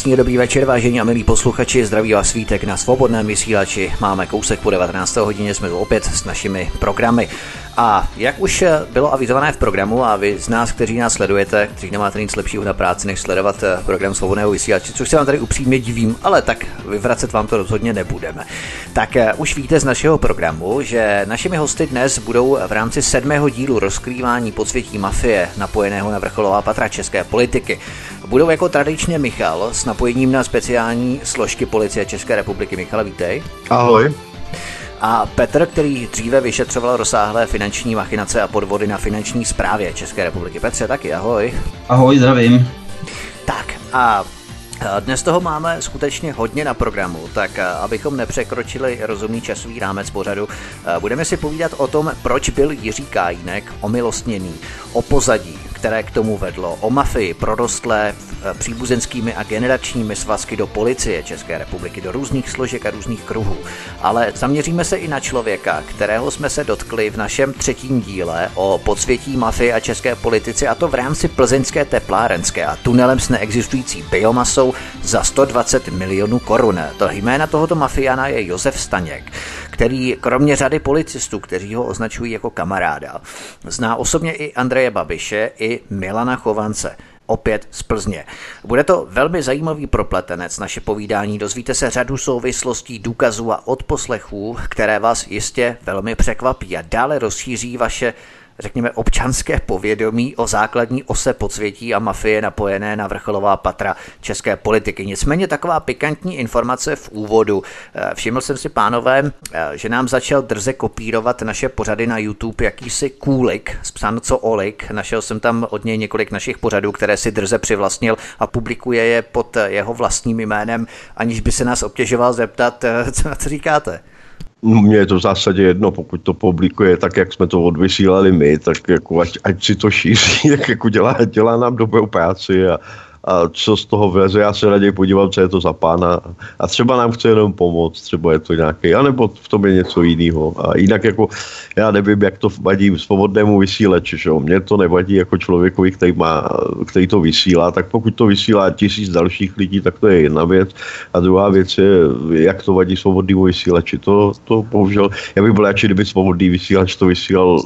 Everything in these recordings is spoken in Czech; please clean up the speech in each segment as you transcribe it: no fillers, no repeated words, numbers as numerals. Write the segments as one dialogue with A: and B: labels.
A: Krásný dobrý večer, vážení a milí posluchači, zdraví vás Vítek na Svobodném vysílači. Máme kousek po 19. hodině, jsme tu opět s našimi programy. A jak už bylo avizované v programu a vy z nás, kteří nás sledujete, kteří nemáte nic lepšího na práci, než sledovat program Svobodného vysílače, což se vám tady upřímně divím, ale tak vyvracet vám to rozhodně nebudeme. Tak už víte z našeho programu, že našimi hosty dnes budou v rámci 7. dílu rozkrývání podsvětí mafie napojeného na vrcholová patra české politiky. Budou jako tradičně Michal s napojením na speciální složky Policie České republiky. Michale, vítej.
B: Ahoj.
A: A Petr, který dříve vyšetřoval rozsáhlé finanční machinace a podvody na finanční správě České republiky. Petře, taky ahoj.
C: Ahoj, zdravím.
A: Tak a dnes toho máme skutečně hodně na programu, tak abychom nepřekročili rozumný časový rámec pořadu, budeme si povídat o tom, proč byl Jiří Kajínek omilostněný, o pozadí, které k tomu vedlo, o mafii prorostlé příbuzenskými a generačními svazky do Policie České republiky, do různých složek a různých kruhů. Ale zaměříme se i na člověka, kterého jsme se dotkli v našem 3. díle o podsvětí mafie a české politici, a to v rámci plzeňské teplárenské a tunelem s neexistující biomasou za 120 milionů korun. To jména tohoto mafiána je Josef Staněk, který kromě řady policistů, kteří ho označují jako kamaráda, zná osobně i Andreje Babiše, i Milana Chovance, opět z Plzně. Bude to velmi zajímavý propletenec, naše povídání, dozvíte se řadu souvislostí, důkazů a odposlechů, které vás jistě velmi překvapí a dále rozšíří vaše, řekněme, občanské povědomí o základní ose podsvětí a mafie napojené na vrcholová patra české politiky. Nicméně taková pikantní informace v úvodu. Všiml jsem si, pánové, že nám začal drze kopírovat naše pořady na YouTube jakýsi Kůlik, psáno co Olik. Našel jsem tam od něj několik našich pořadů, které si drze přivlastnil a publikuje je pod jeho vlastním jménem, aniž by se nás obtěžoval zeptat, co na to říkáte.
B: Mně je to v zásadě jedno, pokud to publikuje tak, jak jsme to odvysílali my, tak jako ať si to šíří, jak jako dělá nám dobrou práci a co z toho vleze, já se raději podívám, co je to za pána a třeba nám chce jenom pomoct, třeba je to nějaký, anebo v tom je něco jiného. A jinak jako, já nevím, jak to vadí svobodnému vysílači, že jo, mně to nevadí jako člověkovi, který to vysílá, tak pokud to vysílá 1000 dalších lidí, tak to je jedna věc. A druhá věc je, jak to vadí svobodnému vysílači, to bohužel, já bych byl radši, kdyby svobodný vysílač to vysílal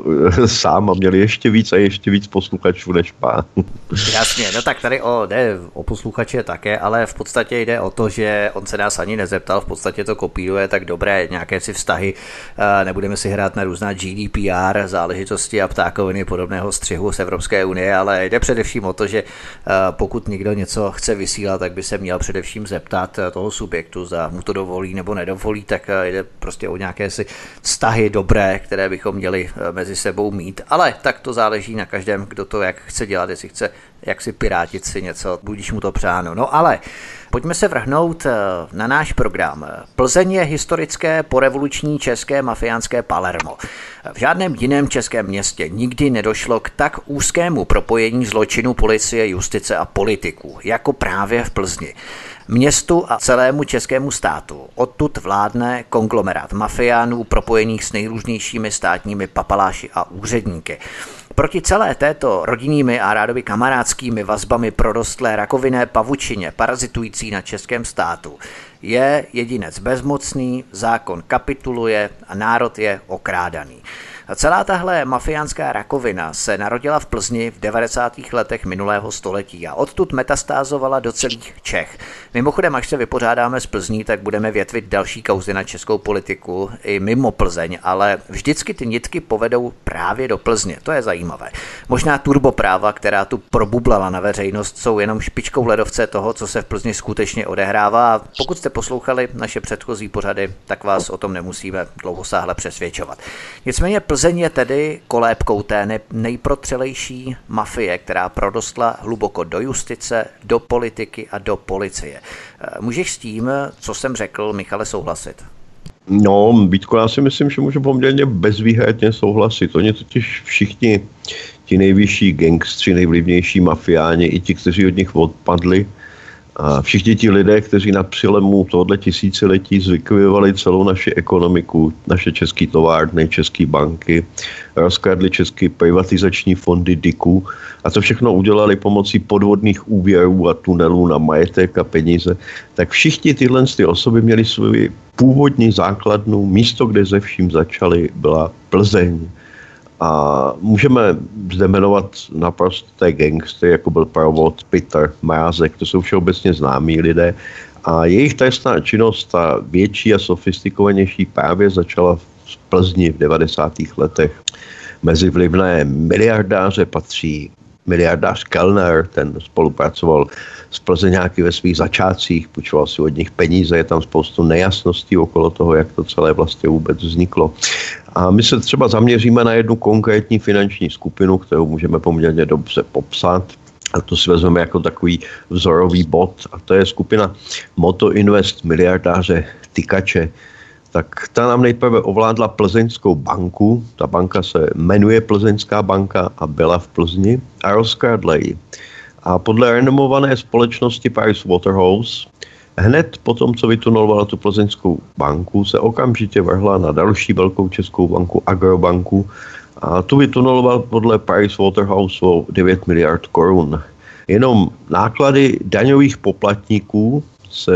B: sám a měli ještě víc posluchačů než pán.
A: Jasně, no tak tady jde o posluchače také, ale v podstatě jde o to, že on se nás ani nezeptal, v podstatě to kopíruje, tak dobré, nějaké si vztahy, nebudeme si hrát na různá GDPR záležitosti a ptákoviny podobného střihu z Evropské unie, ale jde především o to, že pokud někdo něco chce vysílat, tak by se měl především zeptat toho subjektu, zda mu to dovolí nebo nedovolí, tak jde prostě o nějaké si vztahy dobré, které bychom měli mezi sebou mít, ale tak to záleží na každém, kdo to jak chce dělat, jestli chce jak si pirátit si něco, budíš mu to přáno. No ale pojďme se vrhnout na náš program. Plzeň je historické porevoluční české mafiánské Palermo. V žádném jiném českém městě nikdy nedošlo k tak úzkému propojení zločinu policie, justice a politiků, jako právě v Plzni. Městu a celému českému státu odtud vládne konglomerát mafiánů propojených s nejrůznějšími státními papaláši a úředníky. Proti celé této rodinnými a rádoby kamarádskými vazbami prorostlé rakovinné pavučině parazitující na českém státu je jedinec bezmocný, zákon kapituluje a národ je okrádaný. A celá tahle mafiánská rakovina se narodila v Plzni v 90. letech minulého století a odtud metastázovala do celých Čech. Mimochodem, až se vypořádáme s Plzní, tak budeme větvit další kauzy na českou politiku i mimo Plzeň, ale vždycky ty nitky povedou právě do Plzně. To je zajímavé. Možná turbopráva, která tu probublala na veřejnost, jsou jenom špičkou ledovce toho, co se v Plzni skutečně odehrává. A pokud jste poslouchali naše předchozí pořady, tak vás o tom nemusíme dlouhosáhle přesvědčovat. Nicméně Plzeň je tedy kolébkou té nejprotřelejší mafie, která prodostla hluboko do justice, do politiky a do policie. Můžeš s tím, co jsem řekl, Michale, souhlasit?
B: No, Vítko, já si myslím, že můžu poměrně bezvýhradně souhlasit. Oni totiž všichni ti nejvyšší gangstři, nejvlivnější mafiáni, i ti, kteří od nich odpadli, A všichni ti lidé, kteří na přelomu tohoto tisíciletí zlikvidovali celou naši ekonomiku, naše české továrny, české banky, rozkradli české privatizační fondy DIKu a to všechno udělali pomocí podvodných úvěrů a tunelů na majetek a peníze, tak všichni tyhle osoby měli svou původní základnu, místo, kde ze vším začali, byla Plzeň. A můžeme zde jmenovat naprosté gangstery, jako byl Provod, Peter, Mrázek, to jsou všeobecně známí lidé. A jejich trestná činnost, ta větší a sofistikovanější, právě začala v Plzni v 90. letech. Mezi vlivné miliardáře patří miliardář Kellner, ten spolupracoval s Plzeňáky ve svých začátcích, půjčoval si od nich peníze, je tam spoustu nejasností okolo toho, jak to celé vlastně vůbec vzniklo. A my se třeba zaměříme na jednu konkrétní finanční skupinu, kterou můžeme poměrně dobře popsat. A to si vezmeme jako takový vzorový bod. A to je skupina Moto Invest miliardáře Tykače. Tak ta nám nejprve ovládla Plzeňskou banku. Ta banka se jmenuje Plzeňská banka a byla v Plzni a rozkradla ji. A podle renomované společnosti Pricewaterhouse hned po tom, co vytunelovala tu Plzeňskou banku, se okamžitě vrhla na další velkou českou banku Agrobanku a tu vytuneloval podle Pricewaterhouse o 9 miliard korun. Jenom náklady daňových poplatníků,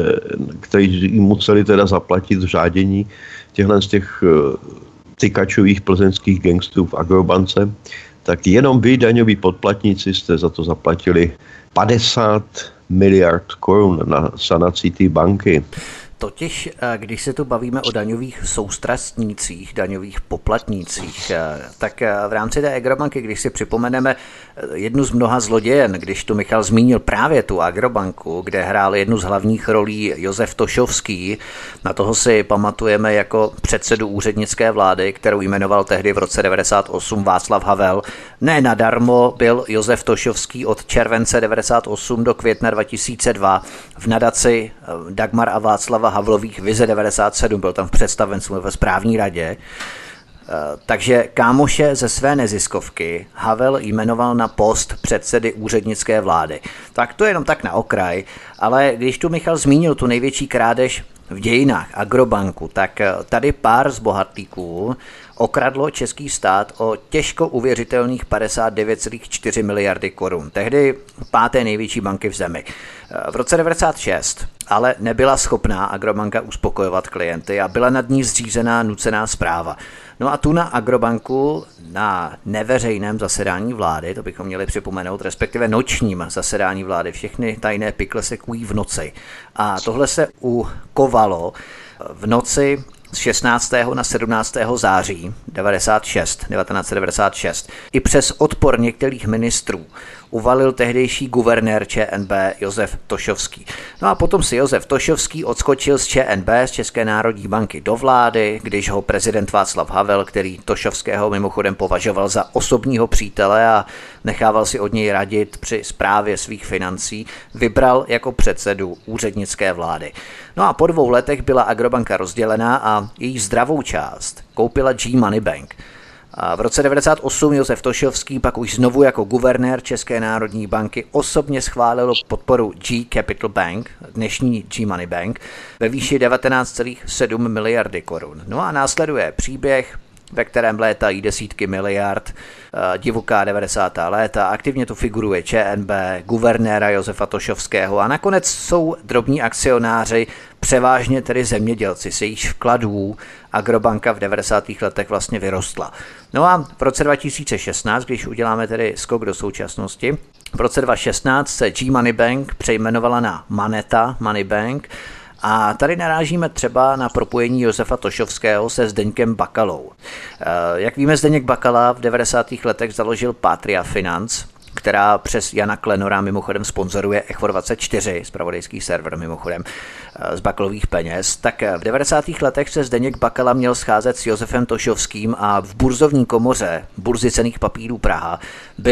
B: kteří museli teda zaplatit řádění těchto z těch tykačových plzeňských gangstů v Agrobance, tak jenom vy, daňoví poplatníci, jste za to zaplatili 50 miliard korun na sanaci té banky.
A: Totiž, když se tu bavíme o daňových soustrastnících, daňových poplatnících, tak v rámci té Agrobanky, když si připomeneme jednu z mnoha zlodějen, když tu Michal zmínil právě tu Agrobanku, kde hrál jednu z hlavních rolí Josef Tošovský, na toho si pamatujeme jako předsedu úřednické vlády, kterou jmenoval tehdy v roce 98 Václav Havel. Ne nadarmo byl Josef Tošovský od července 98 do května 2002 v nadaci Dagmar a Václava Havlových Vize 97, byl tam v představenstvu ve správní radě. Takže kámoše ze své neziskovky Havel jmenoval na post předsedy úřednické vlády. Tak to je jenom tak na okraj, ale když tu Michal zmínil tu největší krádež v dějinách Agrobanku, tak tady pár z bohatlíků okradlo český stát o těžko uvěřitelných 59,4 miliardy korun. Tehdy páté největší banky v zemi. V roce 96 ale nebyla schopná Agrobanka uspokojovat klienty a byla nad ní zřízená nucená správa. No a tu na Agrobanku na neveřejném zasedání vlády, to bychom měli připomenout, respektive nočním zasedání vlády, všechny tajné pikle se kují v noci. A tohle se ukovalo v noci z 16. na 17. září 1996. I přes odpor některých ministrů uvalil tehdejší guvernér ČNB Josef Tošovský. No a potom si Josef Tošovský odskočil z ČNB, z České národní banky, do vlády, když ho prezident Václav Havel, který Tošovského mimochodem považoval za osobního přítele a nechával si od něj radit při správě svých financí, vybral jako předsedu úřednické vlády. No a po 2 letech byla Agrobanka rozdělená a její zdravou část koupila G-Money Bank. A v roce 1998 Josef Tošovský pak už znovu jako guvernér České národní banky osobně schválil podporu G Capital Bank, dnešní G-Money Bank, ve výši 19,7 miliardy korun. No a následuje příběh, ve kterém létají desítky miliard, divoká 90. léta, aktivně tu figuruje ČNB, guvernéra Josefa Tošovského a nakonec jsou drobní akcionáři, převážně tedy zemědělci, se již vkladů Agrobanka v 90. letech vlastně vyrostla. No a v roce 2016, když uděláme tedy skok do současnosti, v roce 2016 se G-Money Bank přejmenovala na Maneta Money Bank. A tady narážíme třeba na propojení Josefa Tošovského se Zdeňkem Bakalou. Jak víme, Zdeněk Bakala v 90. letech založil Patria Finance, která přes Jana Klenora mimochodem sponzoruje Echo24, zpravodajský server mimochodem, z Bakalových peněz, tak v 90. letech se Zdeněk Bakala měl scházet s Josefem Tošovským a v burzovní komoře Burzy cenných papírů Praha byl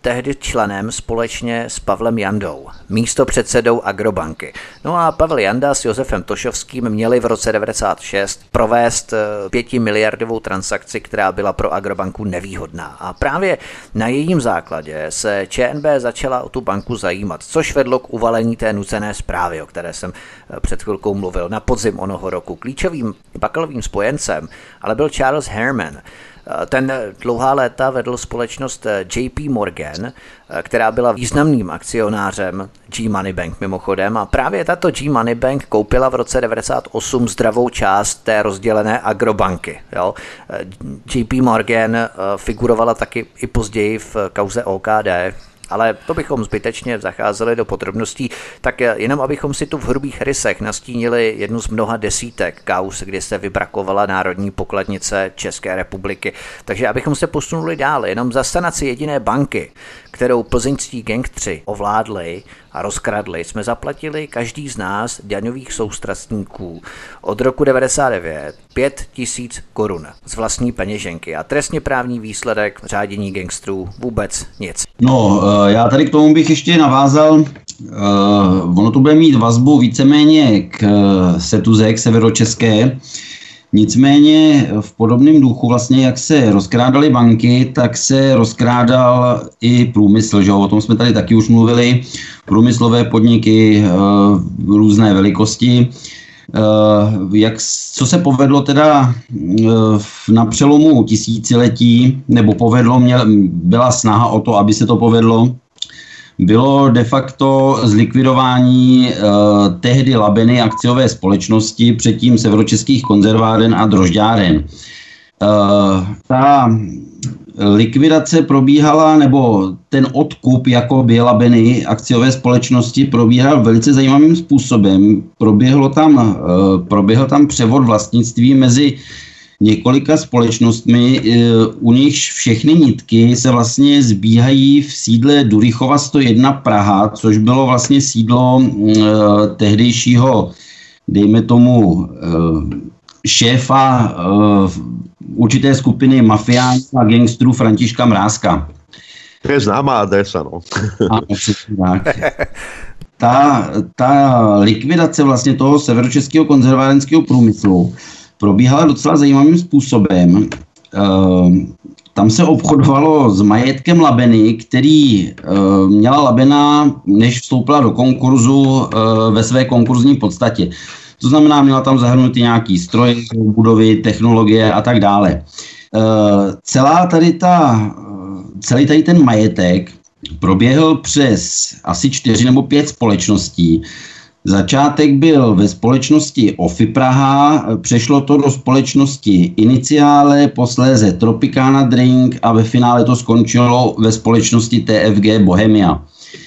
A: tehdy členem společně s Pavlem Jandou, místopředsedou Agrobanky. No a Pavel Janda s Josefem Tošovským měli v roce 1996 provést 5miliardovou transakci, která byla pro Agrobanku nevýhodná. A právě na jejím základě se ČNB začala o tu banku zajímat, což vedlo k uvalení té nucené zprávy, o které jsem před chvilkou mluvil, na podzim onoho roku. Klíčovým bakalovým spojencem ale byl Charles Herman. Ten dlouhá léta vedl společnost JP Morgan, která byla významným akcionářem G-Money Bank mimochodem, a právě tato G-Money Bank koupila v roce 1998 zdravou část té rozdělené Agrobanky. Jo? JP Morgan figurovala taky i později v kauze OKD, ale to bychom zbytečně zacházeli do podrobností, tak jenom abychom si tu v hrubých rysech nastínili jednu z mnoha desítek kauz, kdy se vybrakovala národní pokladnice České republiky. Takže abychom se posunuli dál, jenom za sanaci jediné banky, kterou plzeňští gangstři ovládli a rozkradli, jsme zaplatili každý z nás daňových soustrastníků od roku 1999 5 000 korun z vlastní peněženky a trestně právní výsledek řádění gangstrů vůbec nic.
C: No, já tady k tomu bych ještě navázal, ono to bude mít vazbu víceméně k Setuze, k severočeské. Nicméně v podobném duchu vlastně, jak se rozkrádaly banky, tak se rozkrádal i průmysl, že? O tom jsme tady taky už mluvili, průmyslové podniky, různé velikosti. Co se povedlo teda na přelomu tisíciletí, nebo byla snaha o to, aby se to povedlo, bylo de facto zlikvidování tehdy Labeny akciové společnosti, předtím Severočeských konzerváren a drožďáren. Ta likvidace probíhala, nebo ten odkup jakoby Labeny akciové společnosti probíhal velice zajímavým způsobem. Proběhl tam převod vlastnictví mezi několika společnostmi, u nichž všechny nitky se vlastně zbíhají v sídle Durychova 101 Praha, což bylo vlastně sídlo tehdejšího, dejme tomu, šéfa určité skupiny mafiánů a gangstrů Františka Mrázka.
B: To je známá adresa, no.
C: Ano, přesně tak. Ta likvidace vlastně toho severočeského konzervárenského průmyslu probíhala docela zajímavým způsobem. Tam se obchodovalo s majetkem Labeny, který měla Labena, než vstoupila do konkurzu, ve své konkurzní podstatě. To znamená, měla tam zahrnuty nějaký stroje, budovy, technologie a tak dále. Celý tady ten majetek proběhl přes asi 4 nebo 5 společností. Začátek byl ve společnosti OFI Praha, přešlo to do společnosti Iniciále, posléze Tropicana Drink a ve finále to skončilo ve společnosti TFG Bohemia.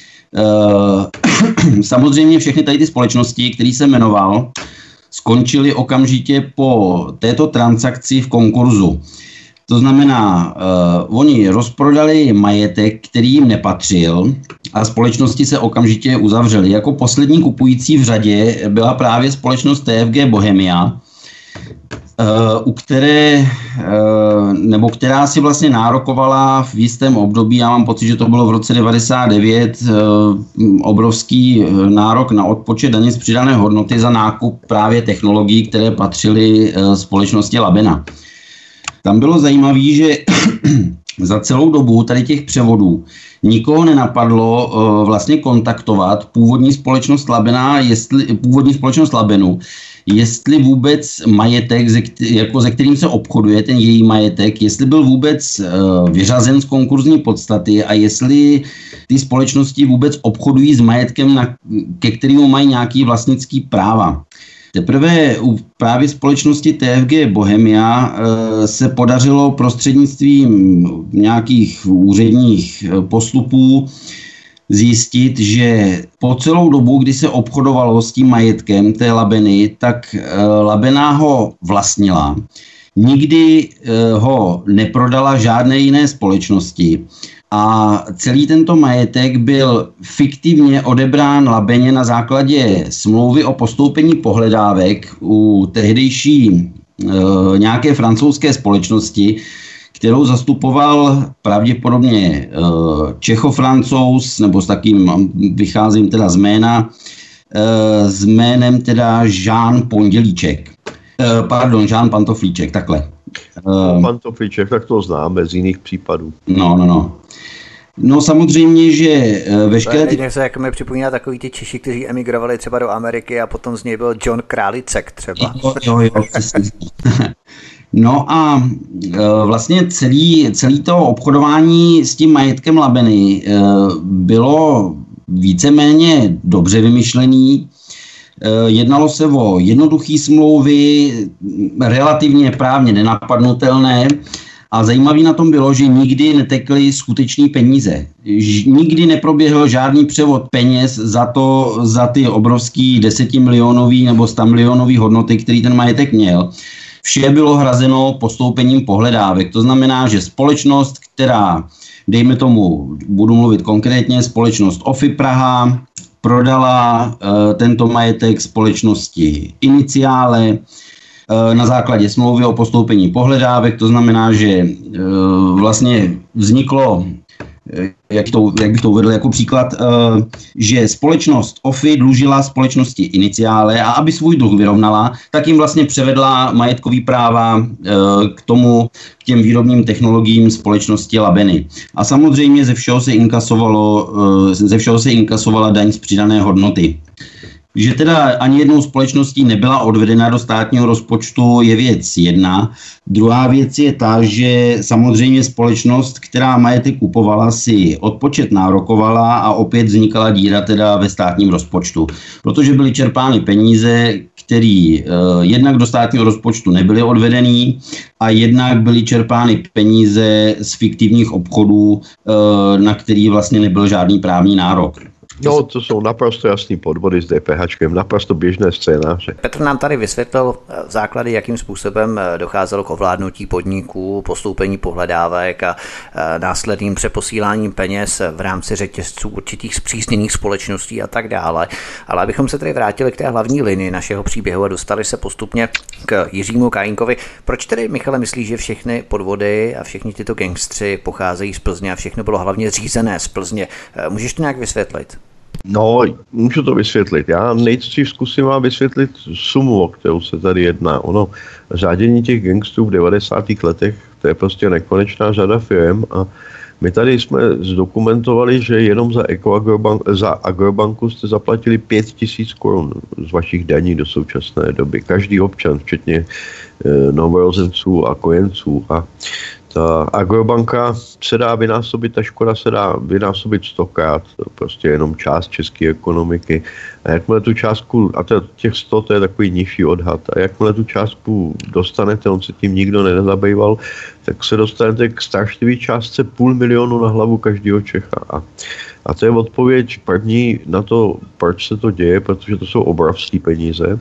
C: Samozřejmě všechny tady ty společnosti, které jsem jmenoval, skončily okamžitě po této transakci v konkurzu. To znamená, oni rozprodali majetek, který jim nepatřil a společnosti se okamžitě uzavřely. Jako poslední kupující v řadě byla právě společnost TFG Bohemia, která si vlastně nárokovala v jistém období, já mám pocit, že to bylo v roce 1999, obrovský nárok na odpočet daně z přidané hodnoty za nákup právě technologií, které patřily společnosti Labena. Tam bylo zajímavé, že za celou dobu tady těch převodů nikoho nenapadlo vlastně kontaktovat původní společnost Labenu, jestli vůbec majetek, se kterým se obchoduje, ten její majetek, jestli byl vůbec vyřazen z konkurzní podstaty a jestli ty společnosti vůbec obchodují s majetkem, ke kterému mají nějaký vlastnický práva. Teprve u právě společnosti TFG Bohemia se podařilo prostřednictvím nějakých úředních postupů zjistit, že po celou dobu, kdy se obchodovalo s tím majetkem té Labeny, tak Labena ho vlastnila. Nikdy ho neprodala žádné jiné společnosti. A celý tento majetek byl fiktivně odebrán Labeně na základě smlouvy o postoupení pohledávek u tehdejší nějaké francouzské společnosti, kterou zastupoval pravděpodobně Čecho-Francouz, nebo s takým, vycházím teda z jména, s jménem teda Jean Pondělíček. Jean Pantoflíček, takhle.
B: Pantoflíček, tak to známe z jiných případů.
C: No samozřejmě, že veškeré
A: ty... se jako mi připomíná takový ty Češi, kteří emigrovali třeba do Ameriky a potom z něj byl John Králicek třeba.
C: Jo, přesně. No a vlastně celý to obchodování s tím majetkem Labeny bylo víceméně dobře vymyšlený. Jednalo se o jednoduché smlouvy, relativně právně nenapadnutelné, a zajímavé na tom bylo, že nikdy netekly skutečné peníze. Nikdy neproběhl žádný převod peněz za ty obrovský 10 milionový nebo 100 milionový hodnoty, který ten majetek měl. Vše bylo hrazeno postoupením pohledávek. To znamená, že společnost, která, dejme tomu, budu mluvit konkrétně, společnost OFI Praha, prodala tento majetek společnosti Iniciále na základě smlouvy o postoupení pohledávek. To znamená, že vlastně vzniklo, jak bych to uvedl jako příklad, že společnost OFI dlužila společnosti Iniciále a aby svůj dluh vyrovnala, tak jim vlastně převedla majetkový práva k těm výrobním technologiím společnosti Labeny. A samozřejmě ze všeho se inkasovala daň z přidané hodnoty. Že teda ani jednou společností nebyla odvedena do státního rozpočtu, je věc jedna. Druhá věc je ta, že samozřejmě společnost, která majetek kupovala, si odpočet nárokovala a opět vznikala díra teda ve státním rozpočtu. Protože byly čerpány peníze, které jednak do státního rozpočtu nebyly odvedený a jednak byly čerpány peníze z fiktivních obchodů, na který vlastně nebyl žádný právní nárok.
B: No, to jsou naprosto jasný podvody s DPHčkem, naprosto běžné scénáře.
A: Petr nám tady vysvětlil základy, jakým způsobem docházelo k ovládnutí podniků, postoupení pohledávek a následným přeposíláním peněz v rámci řetězců určitých zpřísněných společností a tak dále. Ale abychom se tady vrátili k té hlavní linii našeho příběhu a dostali se postupně k Jiřímu Kajínkovi. Proč tedy, Michale, myslíš, že všechny podvody a všichni tyto gangstři pocházejí z Plzně a všechno bylo hlavně řízené z Plzně? Můžeš to nějak vysvětlit?
B: No, můžu to vysvětlit. Já nejdřív zkusím vám vysvětlit sumu, o kterou se tady jedná. Ono, řádění těch gangstrů v 90. letech, to je prostě nekonečná řada firm a my tady jsme zdokumentovali, že jenom za Agrobanku jste zaplatili 5 000 korun z vašich daní do současné doby. Každý občan, včetně novorozenců a kojenců. A ta Agrobanka se dá vynásobit, ta škoda se dá vynásobit 100krát, prostě jenom část české ekonomiky. A jakmile tu částku, a těch 100 to je takový nižší odhad, a jakmile tu částku dostanete, on se tím nikdo nezabýval, tak se dostanete k strašlivý částce 500 000 na hlavu každého Čecha. A to je odpověď první na to, proč se to děje, protože to jsou obrovské peníze.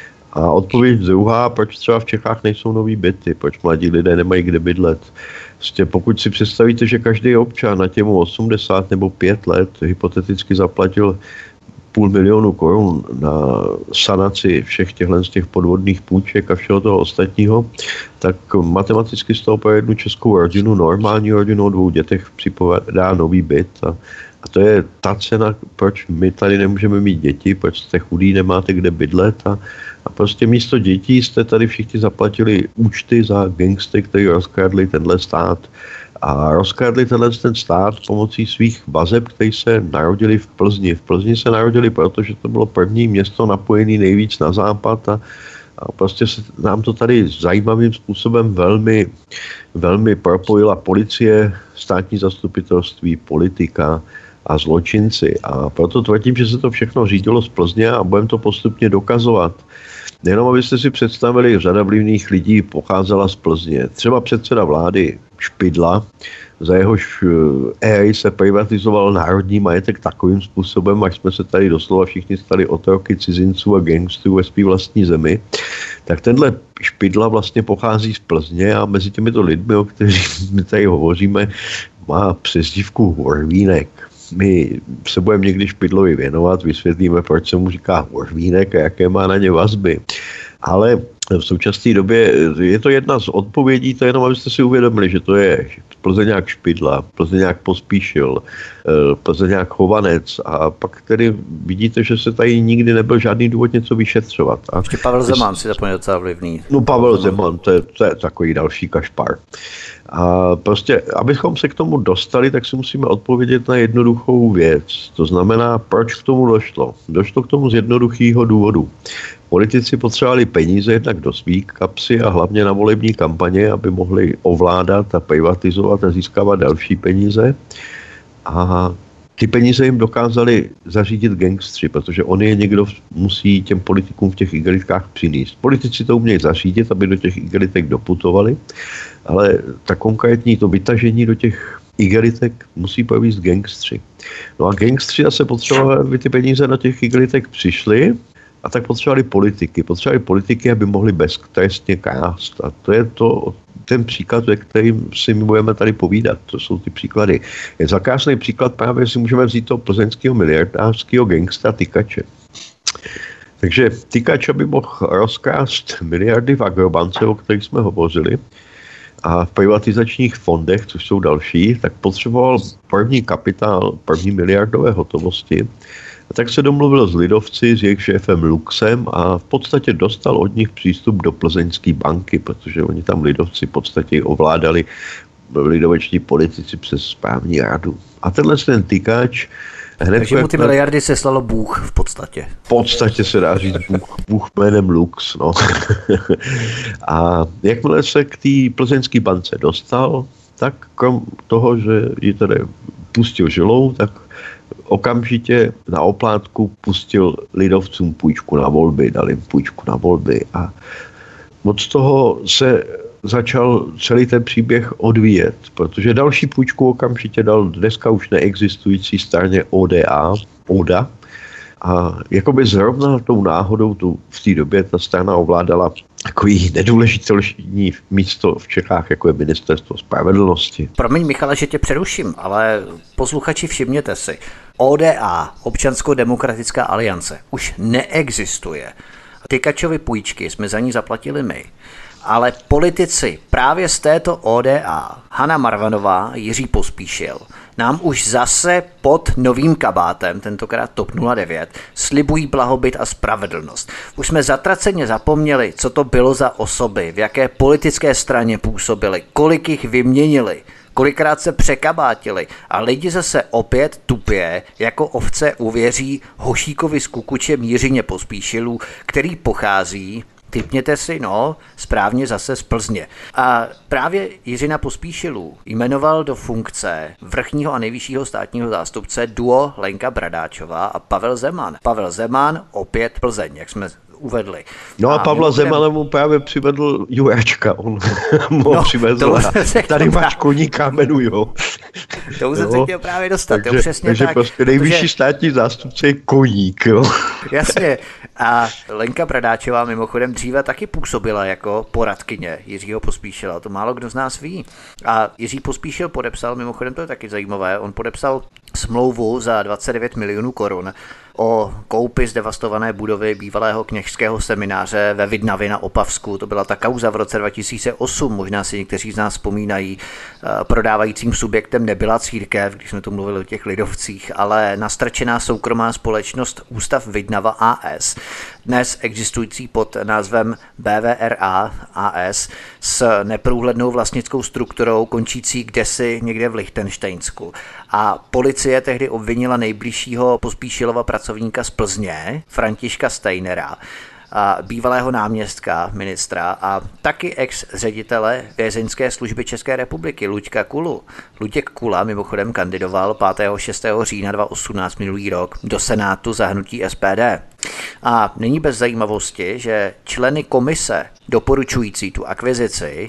B: A odpověď druhá, proč třeba v Čechách nejsou nový byty, proč mladí lidé nemají kde bydlet. Prostě pokud si představíte, že každý občan na těmu 80 nebo 5 let hypoteticky zaplatil 500 000 korun na sanaci všech z těch podvodných půjček a všeho toho ostatního, tak matematicky z toho pro jednu českou rodinu, normální rodinu o 2 dětech připadá nový byt. A to je ta cena, proč my tady nemůžeme mít děti, proč jste chudí, nemáte kde bydlet a prostě místo dětí jste tady všichni zaplatili účty za gangsty, kteří rozkradli tenhle stát. A rozkradli ten stát pomocí svých vazeb, kteří se narodili v Plzni. V Plzni se narodili, protože to bylo první město napojené nejvíc na západ a prostě se nám to tady zajímavým způsobem velmi, velmi propojila policie, státní zastupitelství, politika a zločinci. A proto tvrdím, že se to všechno řídilo z Plzně a budeme to postupně dokazovat. Jenom abyste si představili, řada vlivných lidí pocházela z Plzně. Třeba předseda vlády Špidla, za jehož éry se privatizoval národní majetek takovým způsobem, až jsme se tady doslova všichni stali otroky cizinců a gangstrů ve své vlastní zemi. Tak tenhle Špidla vlastně pochází z Plzně a mezi těmito lidmi, o kterých my tady hovoříme, má přezdívku Horvínek. My se budeme někdy Špidlovi věnovat, vysvětlíme, proč se mu říká Horvínek a jaké má na ně vazby. Ale v současné době je to jedna z odpovědí, to jenom abyste si uvědomili, že to je Plzeňák Špidla, Plzeňák Pospíšil, Plzeňák Chovanec a pak tedy vidíte, že se tady nikdy nebyl žádný důvod něco vyšetřovat. A
A: ještě Pavel Zeman si zapomněl docela vlivný.
B: No Pavel Zeman, to je takový další kašpar. A prostě, abychom se k tomu dostali, tak si musíme odpovědět na jednoduchou věc. To znamená, proč k tomu došlo. Došlo k tomu z jednoduchého důvodu. Politici potřebovali peníze jednak do svých kapsy a hlavně na volební kampaně, aby mohli ovládat a privatizovat a získávat další peníze. A ty peníze jim dokázali zařídit gangstři, protože on je někdo musí těm politikům v těch igelitkách přinést. Politici to umějí zařídit, aby do těch igelitek doputovali, ale ta konkrétní to vytažení do těch igelitek musí provést gangstři. No a gangstři zase potřebovali, aby ty peníze na těch igelitek přišly, a tak potřebovali politiky, aby mohli beztrestně krást. A to je ten příklad, ve kterým si my budeme tady povídat. To jsou ty příklady. Je za krásný příklad právě si můžeme vzít toho plzeňského miliardářského gangstra Tykače. Takže Tykač, aby mohl rozkrást miliardy v Agrobance, o kterých jsme hovořili, a v privatizačních fondech, což jsou další, tak potřeboval první kapitál, první miliardové hotovosti. A tak se domluvil s lidovci, s jejich šéfem Luxem a v podstatě dostal od nich přístup do plzeňské banky, protože oni tam lidovci v podstatě ovládali lidoveční politici přes správní radu. A ten Tykač
A: takže mu ty miliardy seslalo Bůh v podstatě.
B: V podstatě se dá říct Bůh jménem Lux. No. A jakmile se k té plzeňské bance dostal, tak krom toho, že ji tedy pustil žilou, tak okamžitě na oplátku pustil lidovcům půjčku na volby, dal jim půjčku na volby a od toho se začal celý ten příběh odvíjet, protože další půjčku okamžitě dal dneska už neexistující straně ODA a jakoby zrovna tou náhodou v té době ta strana ovládala takový nedůležitý místo v Čechách, jako je Ministerstvo spravedlnosti.
A: Promiň, Michale, že tě přeruším, ale posluchači, všimněte si, ODA, Občansko-demokratická aliance, už neexistuje. Tykačovy půjčky jsme za ní zaplatili my. Ale politici právě z této ODA, Hana Marvanová, Jiří Pospíšil, nám už zase pod novým kabátem, tentokrát TOP 09, slibují blahobyt a spravedlnost. Už jsme zatraceně zapomněli, co to bylo za osoby, v jaké politické straně působili, kolik jich vyměnili, kolikrát se překabátili a lidi zase opět tupě jako ovce uvěří Hošíkovi s Kukučem Jiřině Pospíšilů, který pochází, tipněte si, správně zase z Plzně. A právě Jiřina Pospíšilů jmenoval do funkce vrchního a nejvyššího státního zástupce duo Lenka Bradáčová a Pavel Zeman. Pavel Zeman opět Plzeň, jak jsme uvedli.
B: No a Pavla Zemana mu právě přivedl Juračka. On mu přivedl. Tady máš koníka, jmenuju.
A: To už jsem se chtěl právě dostat.
B: Takže,
A: přesně
B: takže
A: tak.
B: prostě nejvyšší státní zástupce je koník. Jo.
A: Jasně. A Lenka Bradáčová mimochodem dříve taky působila jako poradkyně Jiřího Pospíšila. To málo kdo z nás ví. A Jiří Pospíšil podepsal, mimochodem to je taky zajímavé, on podepsal smlouvu za 29 milionů korun o koupi zdevastované budovy bývalého kněžského semináře ve Vidnavě na Opavsku. To byla ta kauza v roce 2008, možná si někteří z nás vzpomínají. Prodávajícím subjektem nebyla církev, když jsme tu mluvili o těch lidovcích, ale nastrčená soukromá společnost Ústav Vidnava AS, dnes existující pod názvem BVRA AS s neprůhlednou vlastnickou strukturou končící kdesi někde v Lichtenštejnsku. A policie tehdy obvinila nejbližšího Pospíšilova pracovníka z Plzně, Františka Steinera, a bývalého náměstka ministra a taky ex-ředitele vězeňské služby České republiky Luďka Kulu. Luděk Kula mimochodem kandidoval 5. 6. října 2018 minulý rok do Senátu za hnutí SPD. A není bez zajímavosti, že členy komise doporučující tu akvizici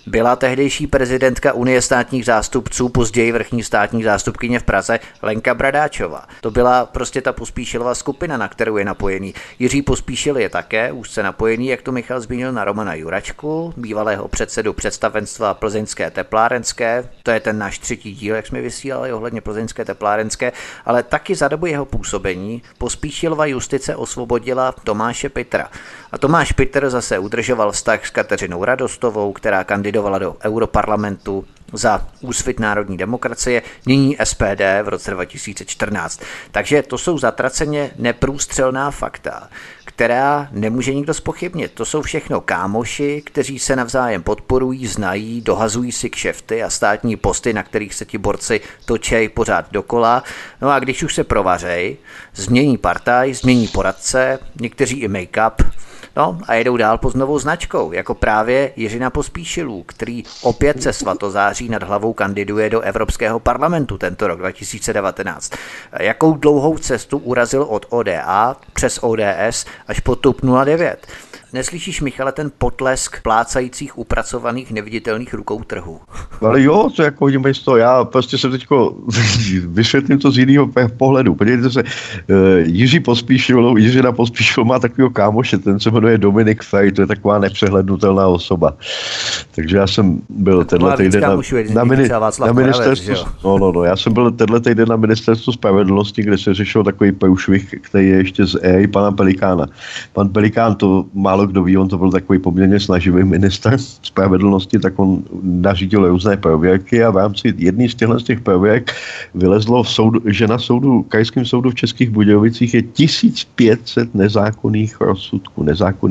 A: byla tehdejší prezidentka Unie státních zástupců, později vrchní státní zástupkyně v Praze Lenka Bradáčová. To byla prostě ta Pospíšilova skupina, na kterou je napojený. Jiří Pospíšil je také úzce napojený, jak to Michal zmínil, na Romana Juračku, bývalého předsedu představenstva Plzeňské teplárenské. To je ten náš 3. díl, jak jsme vysílali ohledně Plzeňské teplárenské, ale taky za dobu jeho působení Pospíšilova justice osvobodila Tomáše Pittra. A Tomáš Pittr zase udržoval vztah s Kateřinou Radostovou, která kandidovala do Europarlamentu za Úsvit národní demokracie, nyní SPD v roce 2014. Takže to jsou zatraceně neprůstřelná fakta, která nemůže nikdo zpochybnit. To jsou všechno kámoši, kteří se navzájem podporují, znají, dohazují si kšefty a státní posty, na kterých se ti borci točej pořád dokola. No a když už se provařej, změní partaj, změní poradce, někteří i make-up, no a jedou dál pod novou značkou, jako právě Jiřina Pospíšilů, který opět se svatozáří nad hlavou kandiduje do Evropského parlamentu tento rok 2019. Jakou dlouhou cestu urazil od ODA přes ODS až po TOP 09. Neslyšíš, Michale, ten potlesk plácajících upracovaných neviditelných rukou trhu?
B: Ale jo, to jako vidím z toho, já prostě jsem teďko vysvětlím to z jiného pohledu. Podívejte se, Jiřina Pospíšil má takového kámoše, ten se jmenuje Dominik Fej, to je taková nepřehlednutelná osoba. Takže já jsem byl tenhle týden na ministerstvu, já jsem byl tenhle týden na ministerstvu spravedlnosti, kde se řešil takový průšvih, který je ještě z pana Pelikána. Pan Pelikán, to málo kdo ví, on to byl takový poměrně snaživý minister spravedlnosti, tak on nařídil různé prověrky a v rámci jedné z těch prověrek vylezlo že na krajském soudu v Českých Budějovicích je 1500 nezákonných rozsudků,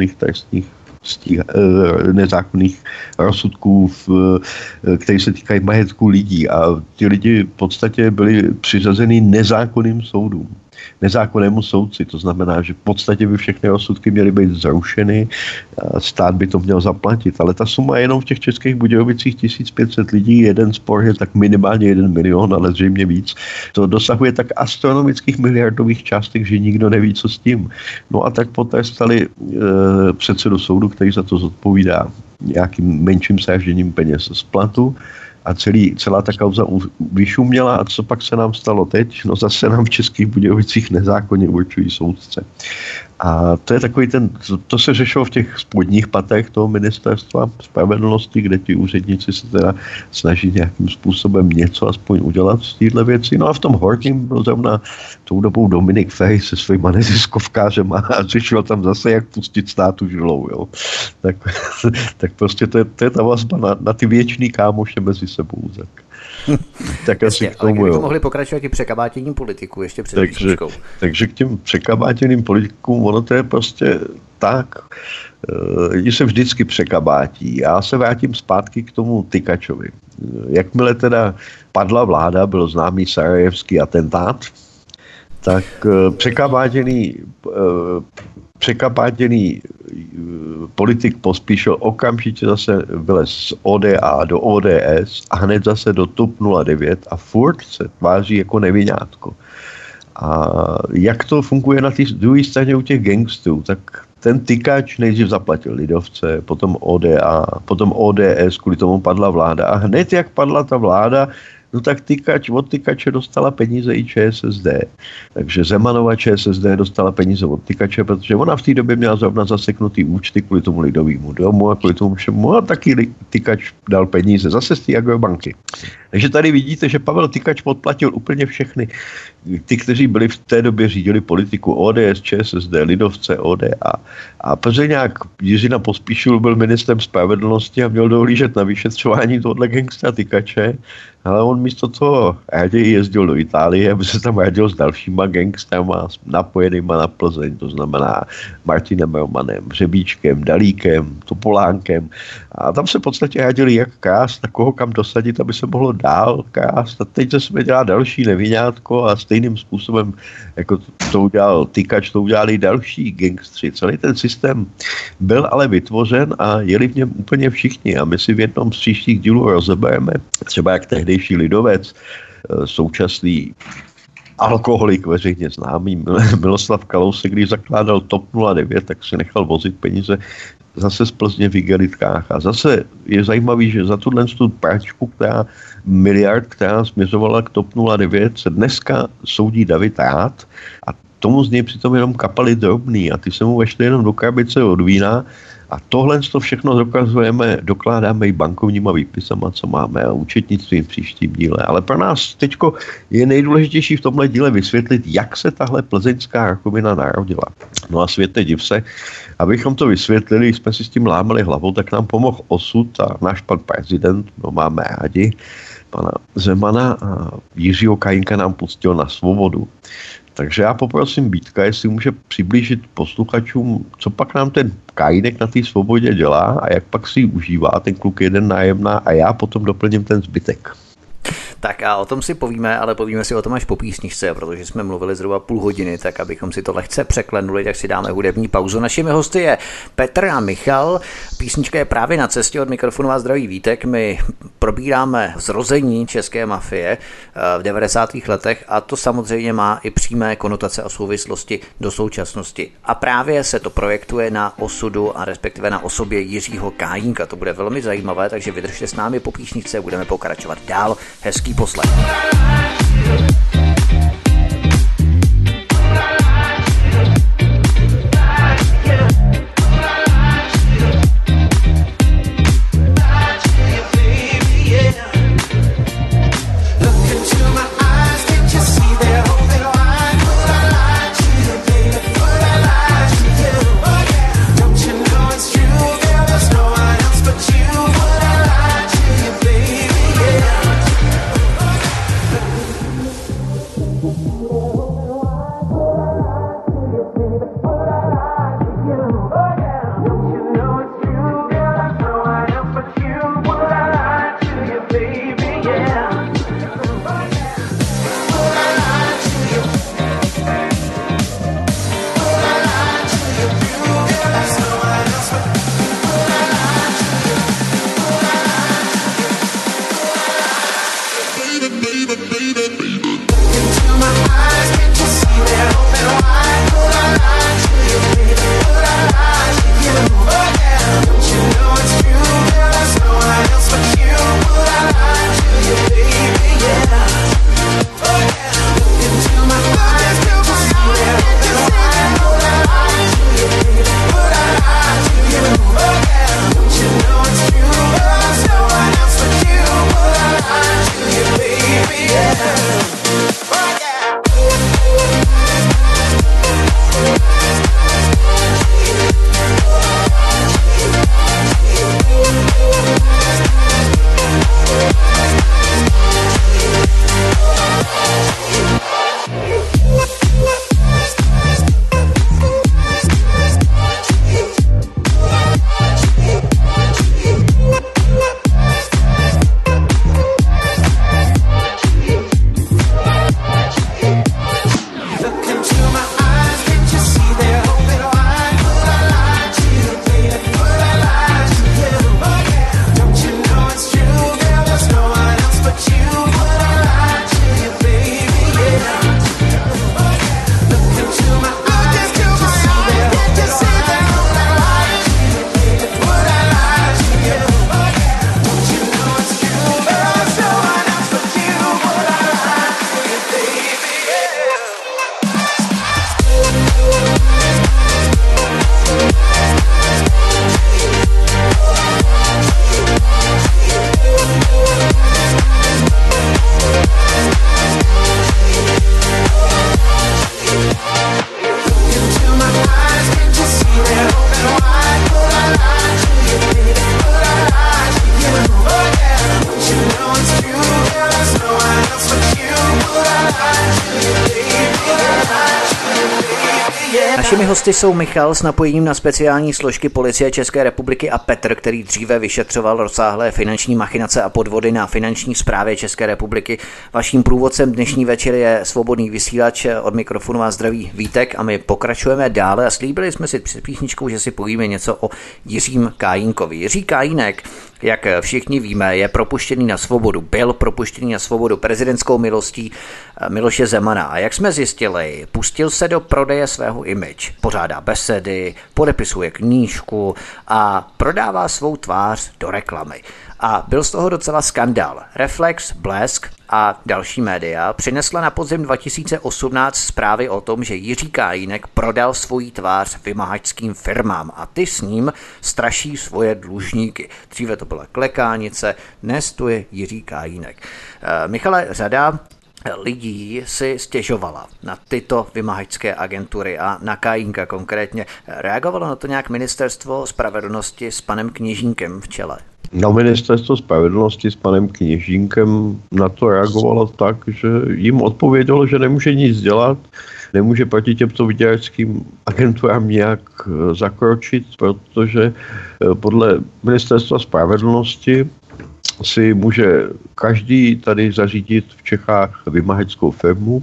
B: nezákonných rozsudků, které se týkají majetku lidí a ty lidi v podstatě byli přiřazeni nezákonnému soudci. To znamená, že v podstatě by všechny rozsudky měly být zrušeny a stát by to měl zaplatit. Ale ta suma je jenom v těch Českých Budějovicích 1500 lidí, jeden spor je tak minimálně 1 milion, ale zřejmě víc. To dosahuje tak astronomických miliardových částek, že nikdo neví, co s tím. No a tak potrestali předsedu soudu, který za to zodpovídá nějakým menším srážděním peněz z platu. A celá ta kauza vyšuměla a co pak se nám stalo teď? No zase nám v Českých Budějovicích nezákonně určují soudce. A to je takový to se řešilo v těch spodních patech toho ministerstva spravedlnosti, kde ti úředníci se teda snaží nějakým způsobem něco aspoň udělat z téhle věci. No a v tom horkým byl zrovna tou dobou Dominik Fej se svýma neziskovkářem a řešil tam zase, jak pustit státu žilou. Jo. Tak prostě to je ta vazba na ty věčný kámoše mezi sebou. Tak asi k tomu,
A: ale mohli pokračovat i překabátěním politiků ještě před výzkuškou.
B: Takže k těm překabátěným politikům, ono to je prostě tak, lidi se vždycky překabátí. Já se vrátím zpátky k tomu Tykačovi. Jakmile teda padla vláda, byl známý sarajevský atentát, tak překabátěný politik Pospíšil okamžitě zase vylez z ODA do ODS a hned zase do TOP 09 a furt se tváří jako neviňátko. A jak to funguje na té druhé straně u těch gangstrů, tak ten Tykač nejdřív zaplatil lidovce, potom ODA, potom ODS, kvůli tomu padla vláda a hned jak padla ta vláda, no tak od Tykače dostala peníze i ČSSD. Takže Zemanova ČSSD dostala peníze od Tykače, protože ona v té době měla zrovna zaseknutý účty kvůli tomu Lidovému domu a kvůli tomu všemu. A taky Tykač dal peníze zase z té Agrobanky. Takže tady vidíte, že Pavel Tykač podplatil úplně všechny ty, kteří byli v té době řídili politiku ODS, ČSSD, Lidovce, ODA. A Plzeňák Jiřina Pospíšil byl ministrem spravedlnosti a měl dohlížet na vyšetřování tohoto gangstra Tykače, ale on místo toho raději jezdil do Itálie, aby se tam radil s dalšíma gangstrama napojenýma na Plzeň, to znamená Martinem Romanem, Řebíčkem, Dalíkem, Topolánkem. A tam se v podstatě radili, jak krást a koho kam dosadit, aby se mohlo dál krást. A teď se jsme dělá další neviňátko a stejným způsobem, jako to udělal Tykač, to udělali další gangstři. Celý ten systém byl ale vytvořen a jeli v něm úplně všichni. A my si v jednom z příštích dílů rozebereme, třeba jak tehdejší lidovec, současný alkoholik veřejně známý Miloslav Kalousek, když zakládal TOP 09, tak si nechal vozit peníze zase z Plzně v igelitkách. A zase je zajímavý, že za tuhle práčku, miliard, která směřovala k TOP 09, se dneska soudí David Rath a tomu z něj přitom jenom kapaly drobný a ty se mu vešly jenom do krabice od vína. A tohle to všechno dokládáme i bankovníma výpisama, co máme a účetnictvím v příštím díle. Ale pro nás teďko je nejdůležitější v tomhle díle vysvětlit, jak se tahle plzeňská rakovina narodila. No a světe div se, abychom to vysvětlili, jsme si s tím lámali hlavou, tak nám pomohl osud a náš pan prezident, no máme rádi, pana Zemana a Jiřího Kajínka nám pustil na svobodu. Takže já poprosím Vítka, jestli může přiblížit posluchačům, co pak nám ten Kajínek na té svobodě dělá a jak pak si ji užívá ten kluk jeden nájemná a já potom doplním ten zbytek.
A: Tak a o tom si povíme, ale povíme si o tom až po písničce, protože jsme mluvili zhruba půl hodiny, tak abychom si to lehce překlenuli, tak si dáme hudební pauzu. Našimi hosty je Petr a Michal. Písnička je právě na cestě, od mikrofonu vás zdraví Vítek. My probíráme zrození české mafie v 90. letech a to samozřejmě má i přímé konotace a souvislosti do současnosti. A právě se to projektuje na osudu a respektive na osobě Jiřího Kajínka. To bude velmi zajímavé, takže vydržte s námi po písničce, budeme pokračovat dál. Hezký poslech. Našimi hosty jsou Michal s napojením na speciální složky Policie České republiky a Petr, který dříve vyšetřoval rozsáhlé finanční machinace a podvody na finanční správě České republiky. Vaším průvodcem dnešní večer je Svobodný vysílač, od mikrofonu vás zdraví Vítek a my pokračujeme dále a slíbili jsme si před písničkou, že si povíme něco o Jiřím Kajínkovi. Jiří Kajínek jak všichni víme, je propuštěný na svobodu, byl propuštěný na svobodu prezidentskou milostí Miloše Zemana. A jak jsme zjistili, pustil se do prodeje svého image. Pořádá besedy, podepisuje knížku a prodává svou tvář do reklamy. A byl z toho docela skandál. Reflex, Blesk a další média přinesla na podzim 2018 zprávy o tom, že Jiří Kajínek prodal svoji tvář vymahačským firmám a ty s ním straší svoje dlužníky. Dříve to byla Klekánice, dnes to je Jiří Kajínek. Michale, řada lidí si stěžovala na tyto vymahačské agentury a na Kajínka konkrétně. Reagovalo na to nějak Ministerstvo spravedlnosti s panem Kněžínkem v čele?
B: No, Ministerstvo spravedlnosti s panem Kněžínkem na to reagovalo tak, že jim odpovědělo, že nemůže nic dělat, nemůže proti těmto vyděračským agenturám nějak zakročit, protože podle Ministerstva spravedlnosti si může každý tady zařídit v Čechách vymahačskou firmu